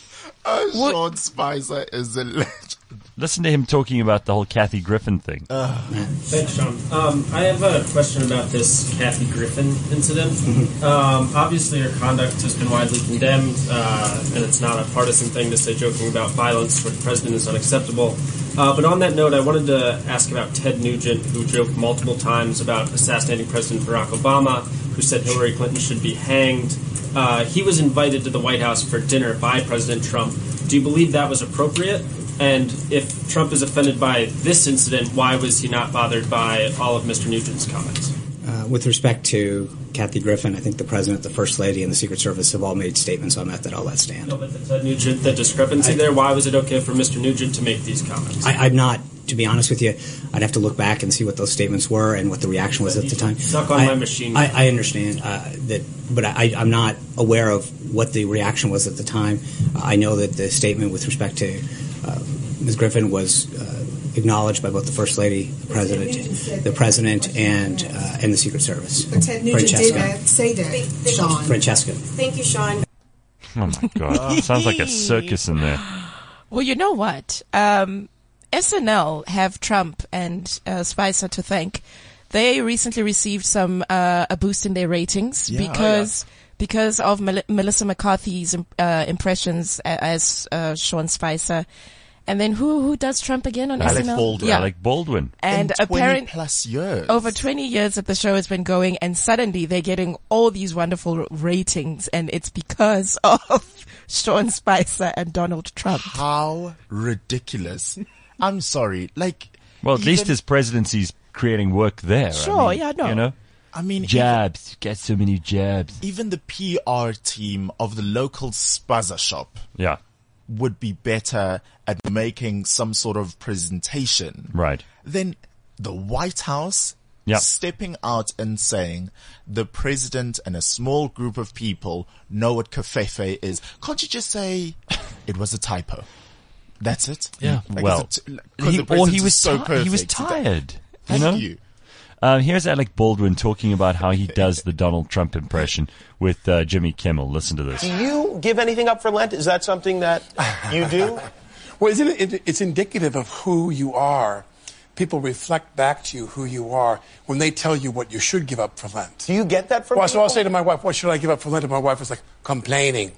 S5: Oh, Sean Spicer is a legend.
S2: Listen to him talking about the whole Kathy Griffin thing.
S16: Thanks, Sean. Um, I have a question about this Kathy Griffin incident. Um, obviously, her conduct has been widely condemned, uh, and it's not a partisan thing to say joking about violence toward the president is unacceptable. Uh, but on that note, I wanted to ask about Ted Nugent, who joked multiple times about assassinating President Barack Obama, who said Hillary Clinton should be hanged. Uh, he was invited to the White House for dinner by President Trump. Do you believe that was appropriate? And if Trump is offended by this incident, why was he not bothered by all of Mister Nugent's comments?
S14: Uh, with respect to Kathy Griffin, I think the President, the First Lady, and the Secret Service have all made statements on that that I'll let stand.
S16: No, but the Ted Nugent, the discrepancy I, there, why was it okay for Mister Nugent to make these comments?
S14: I, I'm not, to be honest with you, I'd have to look back and see what those statements were and what the reaction was at the time.
S16: Stuck on
S14: I,
S16: my machine.
S14: I, I understand uh, that, but I, I'm not aware of what the reaction was at the time. Uh, I know that the statement with respect to uh, Miz Griffin was uh, acknowledged by both the First Lady, the President, the President, and uh, and the Secret Service.
S15: But Ted Nugent did that, say that,
S17: Thank, thank
S15: Sean.
S14: Francesca.
S17: Thank you, Sean.
S2: Oh my God! Sounds like a circus in there.
S4: Well, you know what? Um, S N L have Trump and uh, Spicer to thank. They recently received some uh, a boost in their ratings
S5: Yeah.
S4: because
S5: Oh, yeah.
S4: because of Mel- Melissa McCarthy's uh, impressions as uh, Sean Spicer. And then who who does Trump again on
S5: Alec
S4: S N L?
S5: Baldwin.
S4: Yeah.
S2: Alec Baldwin.
S4: And
S5: In twenty
S4: apparent
S5: plus years.
S4: over twenty years that the show has been going, and suddenly they're getting all these wonderful ratings, and it's because of Sean Spicer and Donald Trump.
S5: How ridiculous. I'm sorry. Like,
S2: Well, at least
S5: even-
S2: his presidency's creating work there.
S4: Sure,
S2: I mean,
S4: yeah, no.
S2: You know,
S5: I mean,
S2: jabs. Get so many jabs.
S5: even the P R team of the local spazza shop
S2: Yeah.
S5: would be better at making some sort of presentation.
S2: Right.
S5: Then the White House
S2: Yep.
S5: stepping out and saying the president and a small group of people know what kafefe is. Can't you just say it was a typo? That's it.
S2: Yeah.
S5: Like,
S2: well,
S5: is it- 'cause
S2: he,
S5: the
S2: or
S5: president
S2: he
S5: is
S2: was
S5: so
S2: ti- he was
S5: perfect.
S2: tired.
S5: Thank
S2: you know.
S5: you.
S2: Uh, here's Alec Baldwin talking about how he does the Donald Trump impression with uh, Jimmy Kimmel. Listen to this.
S18: Do you give anything up for Lent? Is that something that you do?
S19: Well, isn't it, it's indicative of who you are. People reflect back to you who you are when they tell you what you should give up for Lent.
S18: Do you get that from
S19: Well, so I'll
S18: people?
S19: say to my wife, what should I give up for Lent? And my wife was like, complaining.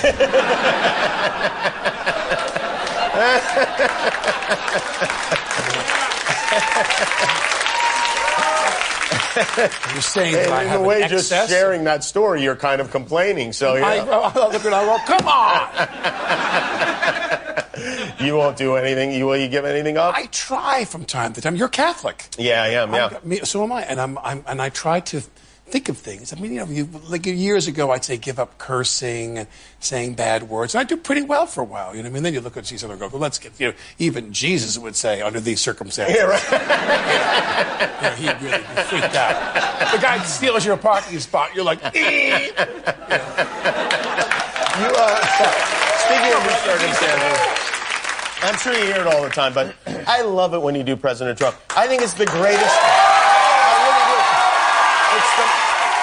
S19: You're saying that I
S18: in
S19: have
S18: a way,
S19: an
S18: just
S19: excess?
S18: sharing that story, you're kind of complaining. So yeah.
S19: I, I look at I go, come on!
S18: You won't do anything. You will you give anything up?
S19: I try from time to time. You're Catholic.
S18: Yeah, I am. Yeah.
S19: I'm- me- so am I, and I'm, I'm and I try to think of things. I mean, you know, you, like years ago, I'd say give up cursing and saying bad words, and I do pretty well for a while. You know, what I mean, then you look at each other and go, well, let's get. You know, even Jesus would say under these circumstances.
S18: Yeah, right.
S19: you know, he'd really be freaked out. The guy steals your parking spot. You're like, eh.
S18: You, uh, speaking of these circumstances, I'm sure you hear it all the time, but I love it when you do President Trump. I think it's the greatest. I really do. It's the.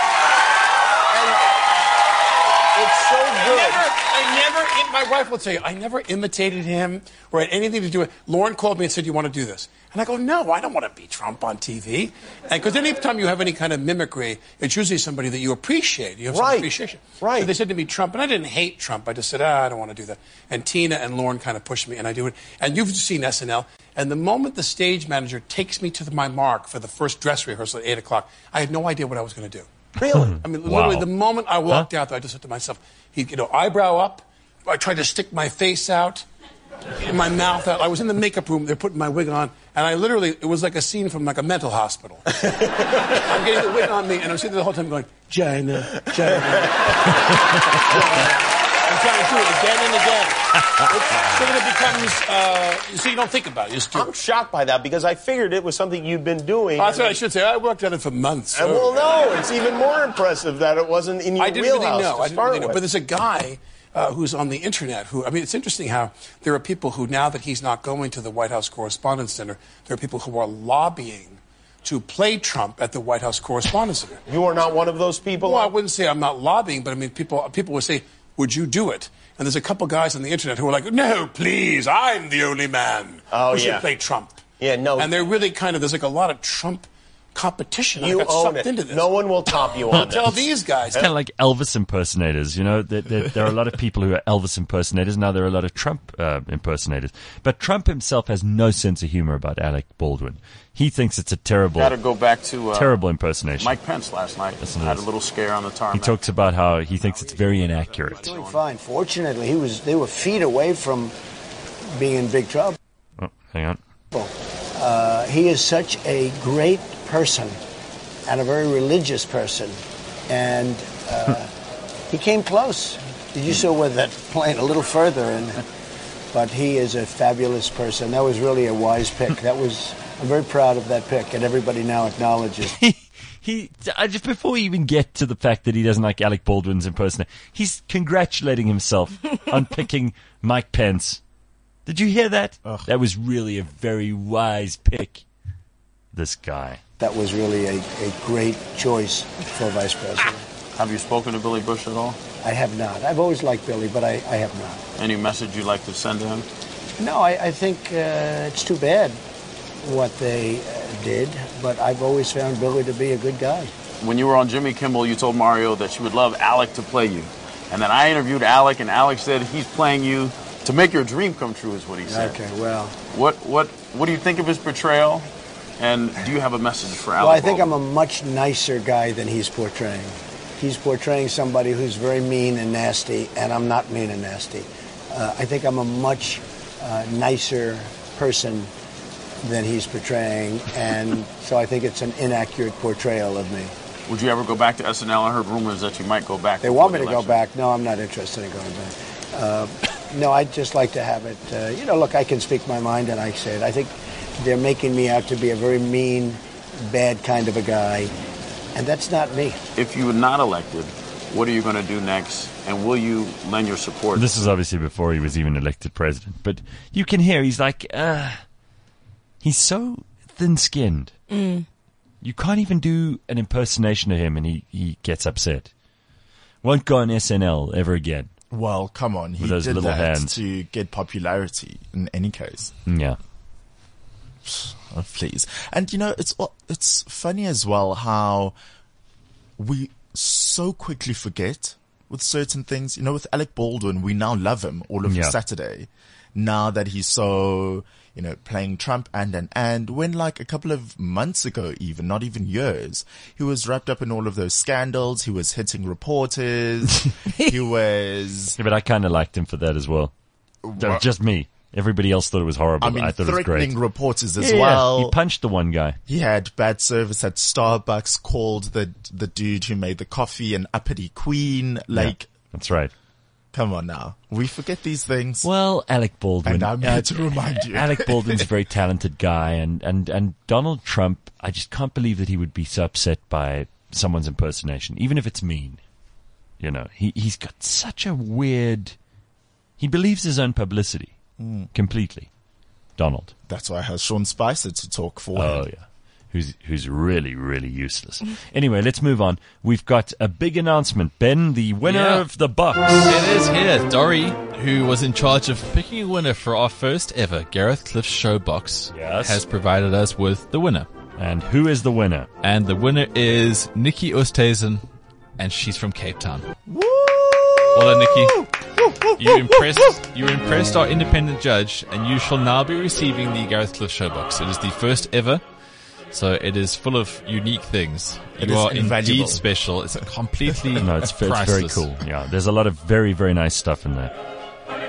S18: And it's so good.
S19: I never, I never, my wife will tell you, I never imitated him or had anything to do with. Lauren called me and said, "You want to do this?" And I go, "No, I don't want to be Trump on T V." Because any time you have any kind of mimicry, it's usually somebody that you appreciate. You have some
S18: Right.
S19: appreciation.
S18: Right.
S19: So they said to me, Trump, and I didn't hate Trump. I just said, ah, I don't want to do that. And Tina and Lauren kind of pushed me, and I do it. And you've seen S N L. And the moment the stage manager takes me to the, my mark for the first dress rehearsal at eight o'clock, I had no idea what I was going to do.
S18: Really?
S19: I mean,
S2: Wow.
S19: literally, the moment I walked out there, I just said to myself, he, you know, eyebrow up. I tried to stick my face out, my mouth out. I was in the makeup room. They're putting my wig on, and I literally, it was like a scene from like a mental hospital. I'm getting the wig on me, and I'm sitting there the whole time going, China, China. China. I'm trying to do it again and again. It's, so then it becomes, uh, so you don't think about it. You just do
S18: I'm
S19: it.
S18: shocked by that because I figured it was something you'd been doing.
S19: Oh, that's
S18: and
S19: what I should say. I worked on it for months.
S18: And
S19: so-
S18: well, no, it's even more impressive that it wasn't in your
S19: I didn't
S18: wheelhouse
S19: really know.
S18: to
S19: I didn't
S18: start
S19: really know.
S18: with.
S19: But there's a guy uh, who's on the internet who, I mean, it's interesting how there are people who, now that he's not going to the White House Correspondents' Center, there are people who are lobbying to play Trump at the White House Correspondents' Center.
S18: You are not one of those people?
S19: Well, I wouldn't say I'm not lobbying, but I mean, people people would say, would you do it? And there's a couple guys on the internet who are like, no, please, I'm the only man
S18: Oh,
S19: who
S18: yeah.
S19: should play Trump.
S18: Yeah, no.
S19: And they're really kind of, there's like a lot of Trump competition. I
S18: You
S19: got
S18: own
S19: sucked
S18: it.
S19: into this.
S18: No one will top you on
S19: Tell
S18: this.
S19: these guys.
S2: It's kind of like Elvis impersonators, you know. There, there, there are a lot of people who are Elvis impersonators. Now there are a lot of Trump uh, impersonators. But Trump himself has no sense of humor about Alec Baldwin. He thinks it's a terrible,
S17: Got to go back to uh,
S2: terrible impersonation.
S17: Mike Pence last night.
S2: Listen to
S17: Had a
S2: this.
S17: little scare on the
S2: He
S17: tarmac.
S2: talks about how he thinks it's very inaccurate.
S20: Doing fine. Fortunately, he was. They were feet away from being in big trouble.
S2: Oh, hang on.
S20: Uh, he is such a great person and a very religious person, and uh, he came close. Did you saw with that plane a little further, and but he is a fabulous person. That was really a wise pick. That was. I'm very proud of that pick, and everybody now acknowledges.
S2: He I just before we even get to the fact that he doesn't like Alec Baldwin's impersonator, he's congratulating himself on picking Mike Pence. Did you hear that? That was really a very wise pick. This guy.
S20: That was really a, a great choice for vice president.
S17: Have you spoken to Billy Bush at all?
S20: I have not. I've always liked Billy, but I, I have not.
S17: Any message you'd like to send to him?
S20: No, I, I think uh, it's too bad what they uh, did, but I've always found Billy to be a good guy.
S17: When you were on Jimmy Kimmel, you told Mario that you would love Alec to play you. And then I interviewed Alec, and Alec said he's playing you to make your dream come true, is what he said.
S20: Okay, well.
S17: What what what do you think of his portrayal? And do you have a message for Alec?
S20: Well, I think
S17: Baldwin?
S20: I'm a much nicer guy than he's portraying. He's portraying somebody who's very mean and nasty, and I'm not mean and nasty. Uh, I think I'm a much uh, nicer person than he's portraying, and so I think it's an inaccurate portrayal of me.
S17: Would you ever go back to S N L? I heard rumors that you might go back.
S20: They
S17: before
S20: want me
S17: the
S20: to go
S17: election.
S20: back. No, I'm not interested in going back. Uh, no, I'd just like to have it. Uh, you know, look, I can speak my mind, and I say it. I think they're making me out to be a very mean, bad kind of a guy, and that's not me.
S17: If you were not elected, what are you going to do next? And will you lend your support?
S2: This is obviously before he was even elected president, but you can hear he's like, uh, he's so thin-skinned.
S4: Mm.
S2: You can't even do an impersonation of him and he, he gets upset. Won't go on S N L ever again.
S5: Well, come on. He
S2: With those
S5: did
S2: little
S5: that
S2: hands.
S5: to get popularity in any case.
S2: Yeah.
S5: Oh, please. And you know, it's it's funny as well how we so quickly forget with certain things. You know, with Alec Baldwin, we now love him all of
S2: Yeah.
S5: Saturday. Now that he's so, you know, playing Trump and and and when like a couple of months ago, even not even years, he was wrapped up in all of those scandals. He was hitting reporters. he was.
S2: Yeah, but I kind of liked him for that as well. That was just me. Everybody else thought it was horrible.
S5: I mean,
S2: thought it was great.
S5: threatening reporters as
S2: Yeah,
S5: well.
S2: He punched the one guy.
S5: He had bad service at Starbucks, called the the dude who made the coffee an uppity queen. Like,
S2: Yeah, that's right.
S5: Come on now. We forget these things.
S2: Well, Alec Baldwin.
S5: And I'm
S2: uh,
S5: here to remind you.
S2: Alec Baldwin's a very talented guy, and, and, and Donald Trump, I just can't believe that he would be so upset by someone's impersonation, even if it's mean. You know, he, he's got such a weird... He believes his own publicity
S5: Mm.
S2: completely. Donald.
S5: That's why I have Sean Spicer to talk for
S2: Oh,
S5: him.
S2: yeah. Who's who's really, really useless. Anyway, let's move on. We've got a big announcement. Ben, the winner
S3: Yeah.
S2: of the box.
S3: It is here. Dory, who was in charge of picking a winner for our first ever Gareth Cliff Show box,
S2: Yes.
S3: has provided us with the winner.
S2: And who is the winner?
S3: And the winner is Nikki Oosthuizen, and she's from Cape Town.
S2: Woo!
S3: Well done, Nikki. You impressed, you impressed our independent judge, and you shall now be receiving the Gareth Cliff Show box. It is the first ever, so it is full of unique things.
S5: It
S3: You
S5: is
S3: are
S5: invaluable.
S3: indeed special. It's completely
S2: No, it's, it's very
S3: priceless.
S2: cool. Yeah, there's a lot of very, very nice stuff in there.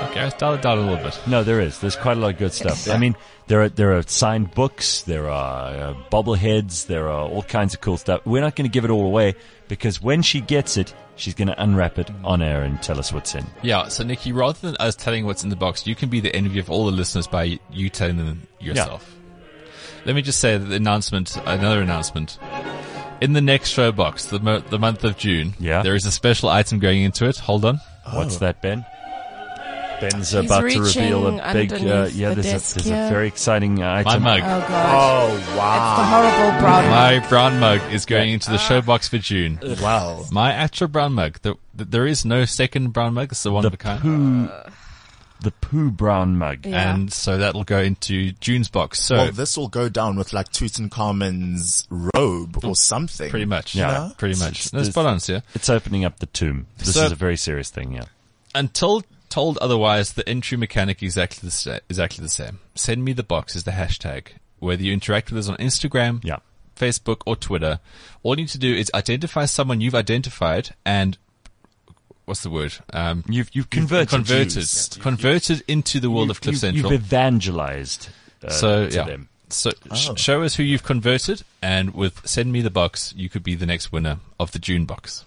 S3: Gareth, dial it down a little bit.
S2: No, there is. There's quite a lot of good stuff. I mean, there are there are signed books, there are uh, bobbleheads, there are all kinds of cool stuff. We're not going to give it all away because when she gets it, she's going to unwrap it on air and tell us what's in.
S3: Yeah, so Nikki, rather than us telling what's in the box, you can be the envy of all the listeners by you telling them yourself. Yeah. Let me just say that the announcement, another announcement. In the next show box, the mo- the month of June,
S2: yeah.
S3: there is a special item going into it. Hold on.
S2: Oh. What's that, Ben? Ben's
S4: He's
S2: about to reveal a big, uh, yeah,
S4: the
S2: there's, a, there's
S4: here.
S2: a very exciting uh, item.
S3: My mug.
S4: Oh, God.
S5: Oh, wow.
S4: It's the horrible brown
S3: My
S4: mug.
S3: brown mug is going into the show box for June.
S5: Wow.
S3: My actual brown mug. The, the, there is no second brown mug. It's the one
S2: the
S3: of a kind.
S2: Pooh, the Pooh brown mug.
S4: Yeah.
S3: And so that'll go into June's box. So
S5: Well, this will go down with like Tutankhamun's robe or something.
S3: pretty much.
S2: Yeah.
S3: Yeah. Pretty much.
S2: It's-
S3: That's
S2: it's-
S3: spot on, yeah.
S2: It's opening up the tomb. This
S3: So-
S2: is a very serious thing, yeah.
S3: Until told otherwise, the entry mechanic is exactly the sa- exactly the same. Send me the box is the hashtag. Whether you interact with us on Instagram,
S2: yeah.
S3: Facebook, or Twitter, all you need to do is identify someone you've identified and what's the word? Um,
S2: you've you've converted,
S3: converted,
S2: used.
S3: converted into the world
S2: you,
S3: of Cliff
S2: you,
S3: Central.
S2: You've evangelized. Uh,
S3: so
S2: to
S3: yeah.
S2: them.
S3: So
S5: Oh.
S3: sh- show us who you've converted, and with send me the box, you could be the next winner of the June box.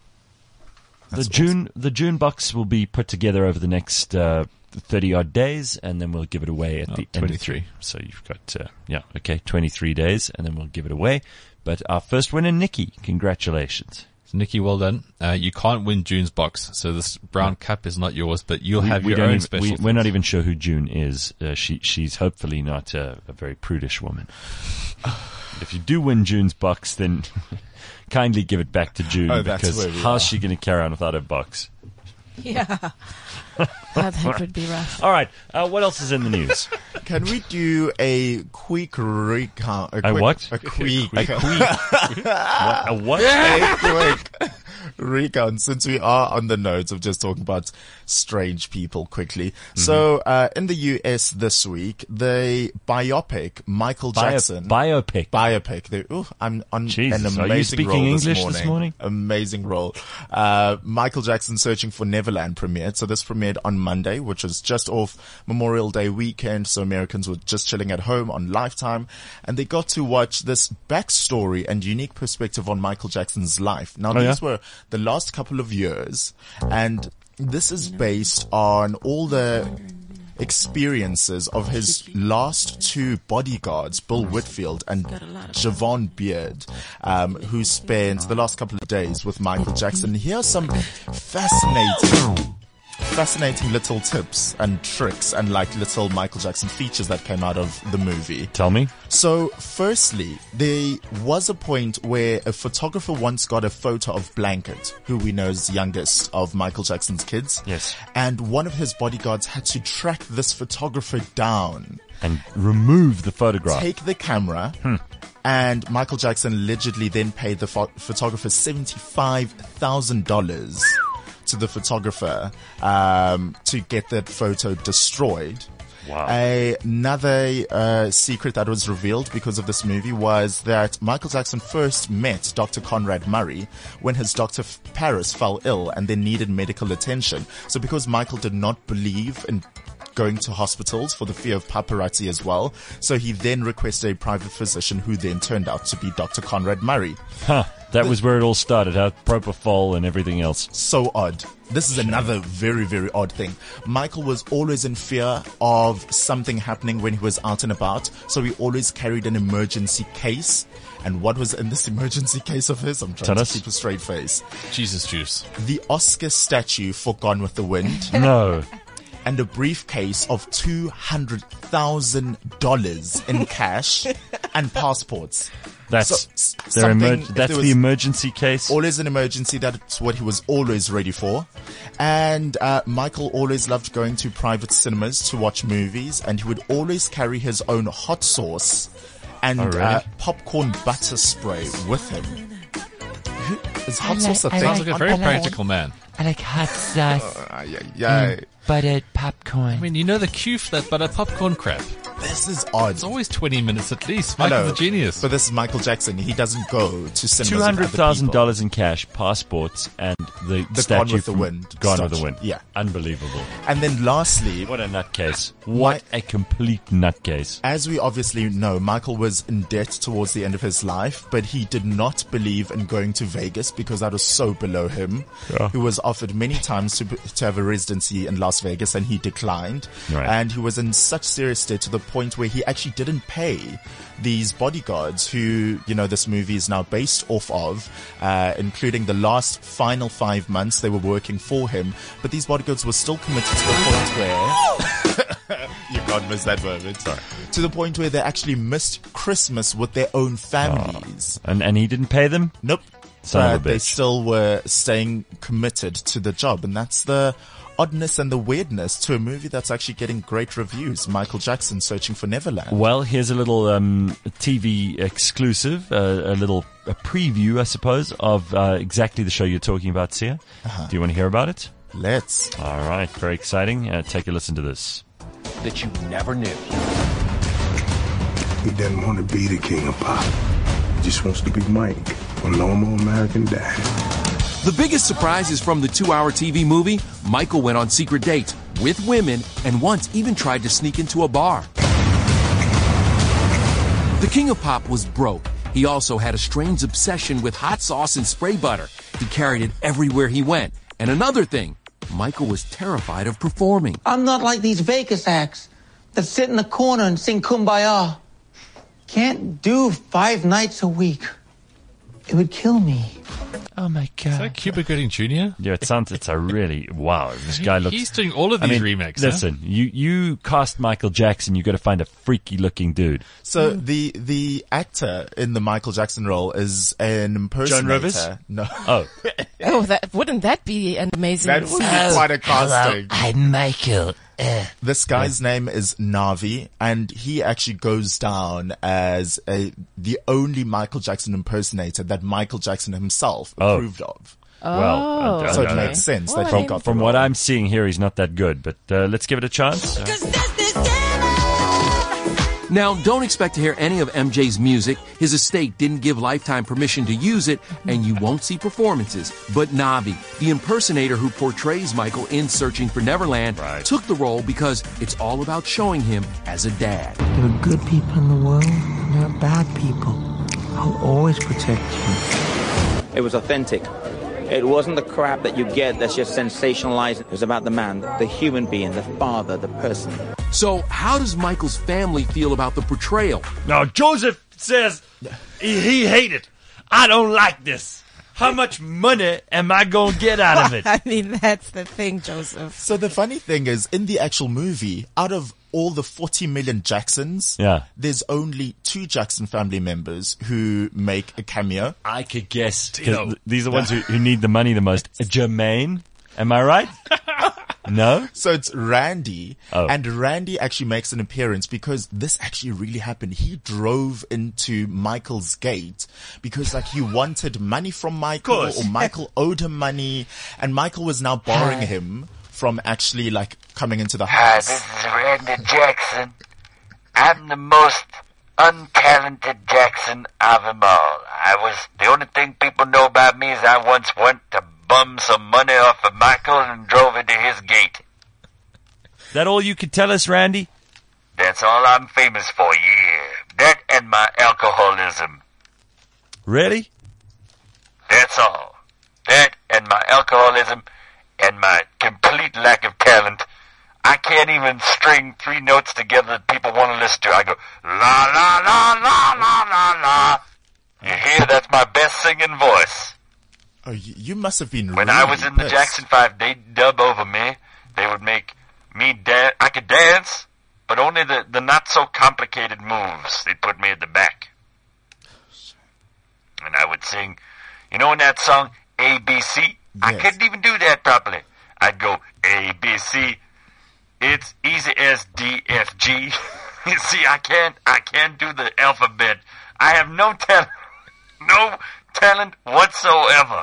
S2: The June the June box will be put together over the next uh, thirty odd days, and then we'll give it away at
S3: Oh,
S2: the end.
S3: twenty-three.
S2: Of, so you've got uh, yeah, okay, twenty three days, and then we'll give it away. But our first winner, Nikki, congratulations.
S3: So Nikki, well done. Uh, you can't win June's box, so this brown cup is not yours, but you'll
S2: we,
S3: have
S2: we
S3: your
S2: don't
S3: own
S2: even,
S3: special.
S2: we,
S3: things.
S2: We're not even sure who June is. Uh, she she's hopefully not uh, a very prudish woman. If you do win June's box, then kindly give it back to June,
S5: Oh, that's
S2: because
S5: where we
S2: how's
S5: are.
S2: she going to carry on without her box?
S4: Yeah. That would be rough.
S2: All right, uh, what else is in the news?
S5: Can we do a quick recount? A,
S2: A
S5: quick,
S2: what?
S5: A quick.
S2: A quick. What? A what?
S5: A quick recount, since we are on the notes of just talking about strange people quickly.
S2: Mm-hmm.
S5: So, uh, in the U S this week, the biopic Michael
S2: Bio-
S5: Jackson.
S2: biopic.
S5: Biopic. They, ooh, I'm on
S2: Jesus,
S5: an
S2: are you
S5: amazing
S2: speaking
S5: roll
S2: English
S5: this
S2: this
S5: morning.
S2: morning?
S5: Amazing role. Uh, Michael Jackson Searching for Neverland premiered. So this premiered on Monday, which was just off Memorial Day weekend. So Americans were just chilling at home on Lifetime, and they got to watch this backstory and unique perspective on Michael Jackson's life. Now,
S2: Oh,
S5: these
S2: yeah?
S5: were the last couple of years, and this is based on all the experiences of his last two bodyguards, Bill Whitfield and Javon Beard, um, who spent the last couple of days with Michael Jackson. Here are some fascinating fascinating little tips and tricks and like little Michael Jackson features that came out of the movie.
S2: Tell me.
S5: So firstly, there was a point where a photographer once got a photo of Blanket, who we know is the youngest of Michael Jackson's kids.
S2: Yes.
S5: And one of his bodyguards had to track this photographer down.
S2: And remove the photograph.
S5: Take the camera.
S2: Hmm.
S5: And Michael Jackson allegedly then paid the pho- photographer seventy-five thousand dollars to the photographer um, to get that photo destroyed.
S2: Wow.
S5: Another uh, secret that was revealed because of this movie was that Michael Jackson first met Doctor Conrad Murray when his Doctor Paris fell ill and then needed medical attention. So because Michael did not believe in going to hospitals for the fear of paparazzi as well, so he then requested a private physician who then turned out to be Doctor Conrad Murray.
S2: Huh. That was where it all started, huh? Propofol and everything else.
S5: So odd. This is another very, very odd thing. Michael was always in fear of something happening when he was out and about, so he always carried an emergency case. And what was in this emergency case of his? I'm trying
S2: Tell
S5: to
S2: us.
S5: keep a straight face.
S3: Jesus juice.
S5: The Oscar statue for Gone with the Wind.
S2: No.
S5: And a briefcase of two hundred thousand dollars in cash and passports.
S2: That's
S5: So, s-
S2: their
S5: something-
S2: emer-
S5: if
S2: that's
S5: there
S2: the
S5: was
S2: emergency case.
S5: Always an emergency. That's what he was always ready for. And uh, Michael always loved going to private cinemas to watch movies, and he would always carry his own hot sauce and
S2: Oh, really?
S5: uh, popcorn butter spray with him. Who- Is hot
S21: I
S5: sauce a
S21: like- I
S5: thing?
S3: Sounds like a
S5: on
S3: very
S5: popcorn?
S3: practical man.
S21: I like hot sauce
S5: Uh, yeah,
S21: and
S5: yeah.
S21: buttered popcorn.
S3: I mean, you know the cue for that butter popcorn crap.
S5: This is odd.
S3: It's always twenty minutes at least.
S5: I know,
S3: Michael's a genius.
S5: But this is Michael Jackson. He doesn't go to cinemas.
S2: Two hundred thousand dollars in cash, passports, and the,
S5: The
S2: statue
S5: Gone with the
S2: from
S5: Wind
S2: Gone with
S5: statue.
S2: the Wind.
S5: Yeah.
S2: Unbelievable.
S5: And then lastly,
S2: what a nutcase. What a complete nutcase.
S5: As we obviously know, Michael was in debt towards the end of his life, but he did not believe in going to Vegas because that was so below him.
S2: Yeah.
S5: He was offered many times to, to have a residency in Las Vegas and he declined.
S2: Right.
S5: And he was in such serious debt to the point where he actually didn't pay these bodyguards who, you know, this movie is now based off of, uh, including the last final five months they were working for him. But these bodyguards were still committed to the point where you can't miss that moment. Sorry. To the point where they actually missed Christmas with their own families.
S2: Oh. And and he didn't pay them?
S5: Nope.
S2: Son of a
S5: But they
S2: bitch.
S5: still were staying committed to the job. And that's the oddness and the weirdness to a movie that's actually getting great reviews. Michael Jackson, Searching for Neverland.
S2: Well, here's a little um, T V exclusive, uh, a little a preview, I suppose, of uh, exactly the show you're talking about, Sia.
S5: Uh-huh.
S2: Do you want to hear about it?
S5: Let's.
S2: All right, very exciting. Uh, take a listen to this.
S21: That you never knew.
S22: He doesn't want to be the king of pop. He just wants to be Mike, a normal American dad.
S21: The biggest surprise is from the two-hour T V movie, Michael went on secret dates with women and once even tried to sneak into a bar. The king of pop was broke. He also had a strange obsession with hot sauce and spray butter. He carried it everywhere he went. And another thing, Michael was terrified of performing.
S23: I'm not like these Vegas acts that sit in the corner and sing Kumbaya. Can't do five nights a week. It would kill me.
S2: Oh my god!
S3: Is that Cuba Gooding Junior?
S2: Yeah, it sounds. It's a really wow. This guy looks.
S3: He's doing all of
S2: I
S3: these
S2: mean,
S3: remakes. huh?
S2: Listen, you you cast Michael Jackson. You got to find a freaky looking dude.
S5: So the the actor in the Michael Jackson role is an impersonator.
S2: Joan Rivers?
S5: No.
S2: Oh.
S4: Oh, that wouldn't that be an amazing?
S5: That would be quite a casting.
S4: I'm Michael. Uh,
S5: This guy's name is Navi, and he actually goes down as a, the only Michael Jackson impersonator that Michael Jackson himself
S2: Oh.
S5: approved of.
S2: Well, uh,
S5: so
S2: uh,
S5: it
S2: uh,
S5: makes sense
S2: well,
S5: that
S2: from,
S5: he got
S2: from
S5: the
S2: what
S5: role.
S2: I'm seeing here, he's not that good. But uh, let's give it a chance.
S21: Now, don't expect to hear any of M J's music. His estate didn't give Lifetime permission to use it, and you won't see performances. But Navi, the impersonator who portrays Michael in Searching for Neverland, took the role because it's all about showing him as a dad.
S23: There are good people in the world, and there are bad people. I'll always protect you.
S24: It was authentic. It wasn't the crap that you get that's just sensationalized. It was about the man, the human being, the father, the person.
S21: So, how does Michael's family feel about the portrayal?
S2: Now, Joseph says he, he hated it. I don't like this. How much money am I going to get out of it?
S4: I mean, that's the thing, Joseph.
S5: So the funny thing is, in the actual movie, out of all the forty million Jacksons,
S2: Yeah.
S5: there's only two Jackson family members who make a cameo.
S2: I could guess. 'Cause th- these are the ones who, who need the money the most. Jermaine, am I right? No?
S5: So it's Randy,
S2: Oh.
S5: and Randy actually makes an appearance because this actually really happened. He drove into Michael's gate because like he wanted money from Michael,
S1: course.
S5: or Michael owed him money, and Michael was now borrowing
S1: Hi.
S5: him from actually like coming into the
S1: Hi,
S5: house.
S1: this is Randy Jackson. I'm the most untalented Jackson of them all. I was, the only thing people know about me is I once went to bum some money off of Michael and drove into his gate.
S2: Is that all you could tell us, Randy?
S1: That's all I'm famous for, yeah. That and my alcoholism.
S2: Really?
S1: That's all. That and my alcoholism and my complete lack of talent. I can't even string three notes together that people want to listen to. I go, la, la, la, la, la, la, la. You hear? That's my best singing voice.
S5: Oh, you, you must have been
S1: When
S5: really
S1: I was in the
S5: pissed.
S1: Jackson five, they'd dub over me. They would make me dance. I could dance, but only the, the not so complicated moves. They'd put me at the back. And I would sing, you know in that song, A B C? I couldn't even do that properly. I'd go, A B C, it's easy as D F G. You see, I can't, I can't do the alphabet. I have no talent, no talent whatsoever.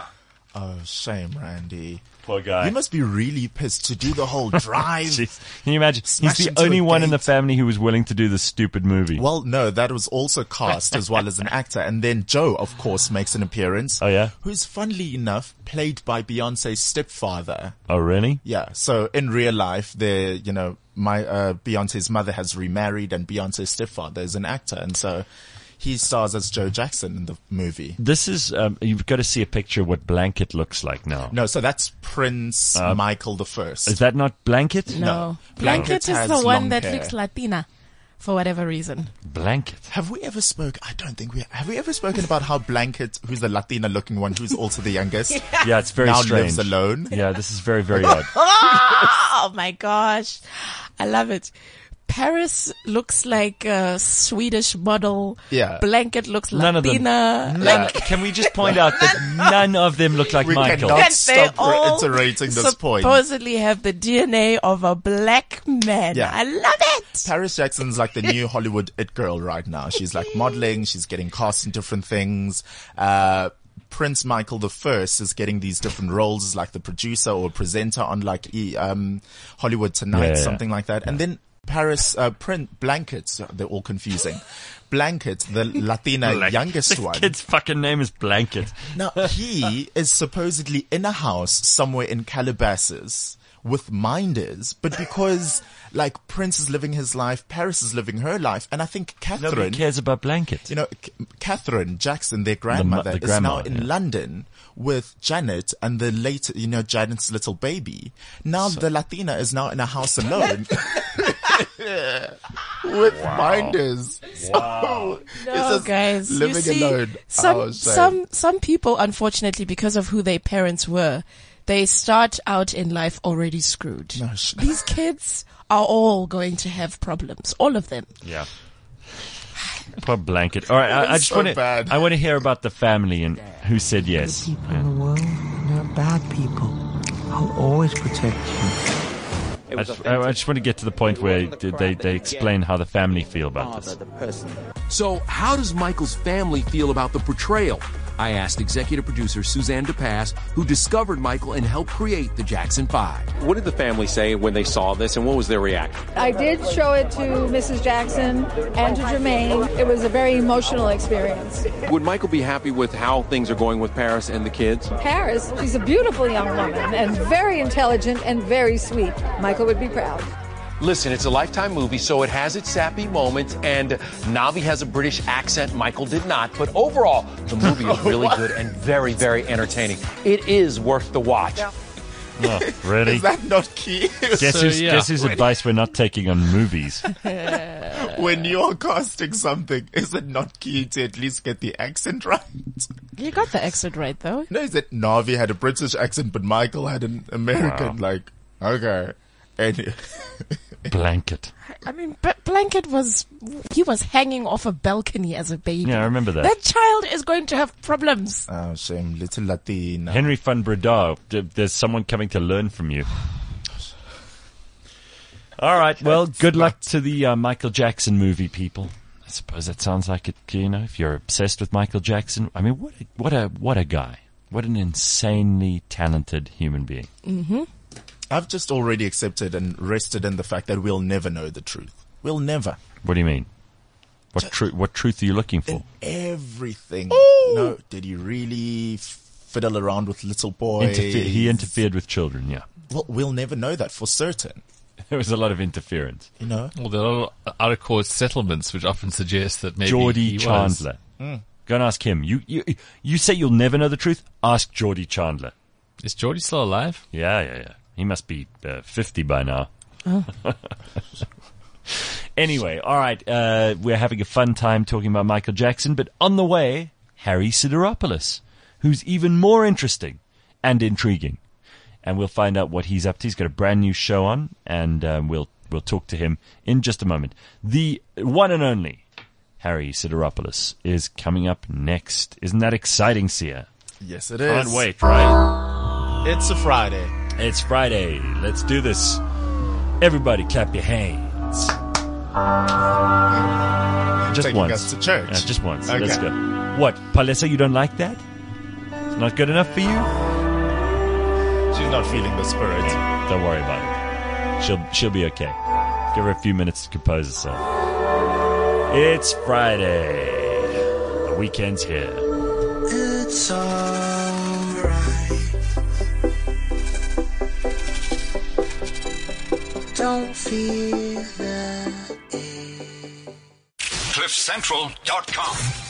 S5: Oh, shame, Randy.
S2: Poor guy.
S5: You must be really pissed to do the whole drive.
S2: Jeez. Can you imagine?
S5: Smash
S2: He's the
S5: into a
S2: only one in
S5: gate.
S2: the family who was willing to do this stupid movie.
S5: Well, no, that was also cast as well as an actor. And then Joe, of course, makes an appearance.
S2: Oh, yeah?
S5: Who's, funnily enough, played by Beyonce's stepfather.
S2: Oh, really?
S5: Yeah. So in real life, they're, you know, my, uh, Beyonce's mother has remarried and Beyonce's stepfather is an actor. And so he stars as Joe Jackson in the movie.
S2: This is, um, you've got to see a picture of what Blanket looks like now.
S5: No, so that's Prince
S2: Uh,
S5: Michael the First.
S2: Is that not Blanket?
S4: No.
S5: Blanket
S4: Blanket is
S5: has
S4: the one
S5: long
S4: that
S5: hair.
S4: looks Latina for whatever reason.
S2: Blanket.
S5: Have we ever spoke? I don't think we have. We ever spoken about how Blanket, who's the Latina-looking one, who's also the youngest,
S2: Yeah, it's very
S5: now
S2: strange.
S5: lives alone?
S2: Yeah, this is very, very odd.
S4: Oh my gosh. I love it. Paris looks like a Swedish model.
S5: Yeah.
S4: Blanket looks
S2: None of them.
S4: Latina.
S2: None- Can we just point out that none of them look like
S5: We
S2: Michael?
S5: cannot
S4: And they
S5: stop
S4: all
S5: reiterating this point.
S4: supposedly have the D N A of a black man.
S5: Yeah.
S4: I love it.
S5: Paris Jackson's like the new Hollywood it girl right now. She's like modeling. She's getting cast in different things. Uh, Prince Michael the First is getting these different roles as like the producer or presenter on like E- um, Hollywood Tonight,
S2: Yeah, yeah.
S5: something like that. And then Paris, uh, Print Blanket, they're all confusing. Blanket, the Latina
S2: Blanket.
S5: youngest
S2: The
S5: one.
S2: kid's fucking name is Blanket.
S5: Now, he is supposedly in a house somewhere in Calabasas with minders, but because like Prince is living his life, Paris is living her life, and I think
S2: Nobody
S5: Catherine,
S2: cares about Blanket.
S5: you know, C- Catherine Jackson, their grandmother,
S2: the
S5: is now
S2: grandma,
S5: in
S2: yeah.
S5: London with Janet and the late, you know, Janet's little baby. Now the Latina is now in a house alone. With minders. So, it's
S4: No,
S5: just
S4: guys,
S5: living
S4: you see,
S5: alone.
S4: Some
S5: Oh, shame.
S4: some some people, unfortunately, because of who their parents were, they start out in life already screwed.
S5: No, sh-
S4: These kids are all going to have problems, all of them.
S2: Yeah. Poor Blanket. All right, I, I just
S5: So
S2: want to.
S5: bad.
S2: I want to hear about the family and who said yes.
S23: People in the world, they're bad people. I'll always protect you.
S2: I just, I I just want to get to the point where they, they, they explain how the family feel about this.
S21: So, how does Michael's family feel about the portrayal? I asked executive producer Suzanne DePass, who discovered Michael and helped create the Jackson Five.
S6: What did the family say when they saw this, and what was their reaction?
S7: I did show it to Missus Jackson and to Jermaine. It was a very emotional experience.
S6: Would Michael be happy with how things are going with Paris and the kids?
S7: Paris, she's a beautiful young woman and very intelligent and very sweet. Michael would be proud.
S6: Listen, it's a Lifetime movie, so it has its sappy moments, and Navi has a British accent. Michael did not. But overall, the movie is really good and very, very entertaining. It is worth the watch.
S2: Oh, really?
S5: Is that not key?
S2: Guess,
S3: So,
S2: whose,
S3: yeah.
S2: guess whose advice we're not taking on movies?
S5: When you're casting something, is it not key to at least get the accent right?
S4: You got the accent right, though.
S5: No, is it Navi had a British accent, but Michael had an American?
S2: Wow.
S5: Like, okay. And
S2: Blanket.
S4: I mean, B- Blanket was, he was hanging off a balcony as a baby.
S2: Yeah, I remember that.
S4: That child is going to have problems.
S5: oh, shame, little Latina.
S2: Henry van Breda, d- there's someone coming to learn from you. All right, well, good luck to the uh, Michael Jackson movie, people. I suppose that sounds like it, you know, if you're obsessed with Michael Jackson. I mean, what a, what a, what a guy. What an insanely talented human being.
S4: Mm-hmm.
S5: I've just already accepted and rested in the fact that we'll never know the truth. We'll never.
S2: What do you mean? What truth? What truth are you looking for?
S5: Everything. You know, did he really fiddle around with little boys?
S2: Interfe- he interfered with children. Yeah,
S5: Well, we'll never know that for certain.
S2: there was a lot of interference.
S5: You know,
S3: Well, there are out of court settlements which often suggest that maybe
S2: Geordie
S3: he was.
S2: Chandler.
S5: Mm.
S2: Go and ask him. You, you you say you'll never know the truth? Ask Geordie Chandler.
S3: Is Geordie still alive?
S2: Yeah, yeah, yeah. He must be uh, fifty by now.
S4: Oh.
S2: Anyway, all right. Uh, we're having a fun time talking about Michael Jackson, but on the way, Harry Sideropoulos, who's even more interesting and intriguing. And we'll find out what he's up to. He's got a brand new show on, and um, we'll we'll talk to him in just a moment. The one and only Harry Sideropoulos is coming up next. Isn't that exciting, Sia?
S5: yes, it is.
S2: Can't wait, right?
S5: It's a Friday.
S2: It's Friday. Let's do this. Everybody clap your hands. Just
S5: Taking
S2: once.
S5: us to church.
S2: Yeah, just once.
S5: Okay.
S2: Let's go. What, Palesa, you don't like that? It's not good enough for you?
S5: She's not feeling the spirit.
S2: Don't worry about it. She'll she'll be okay. Give her a few minutes to compose herself. It's Friday. The weekend's here.
S8: It's alright. Don't feel that. cliff central dot com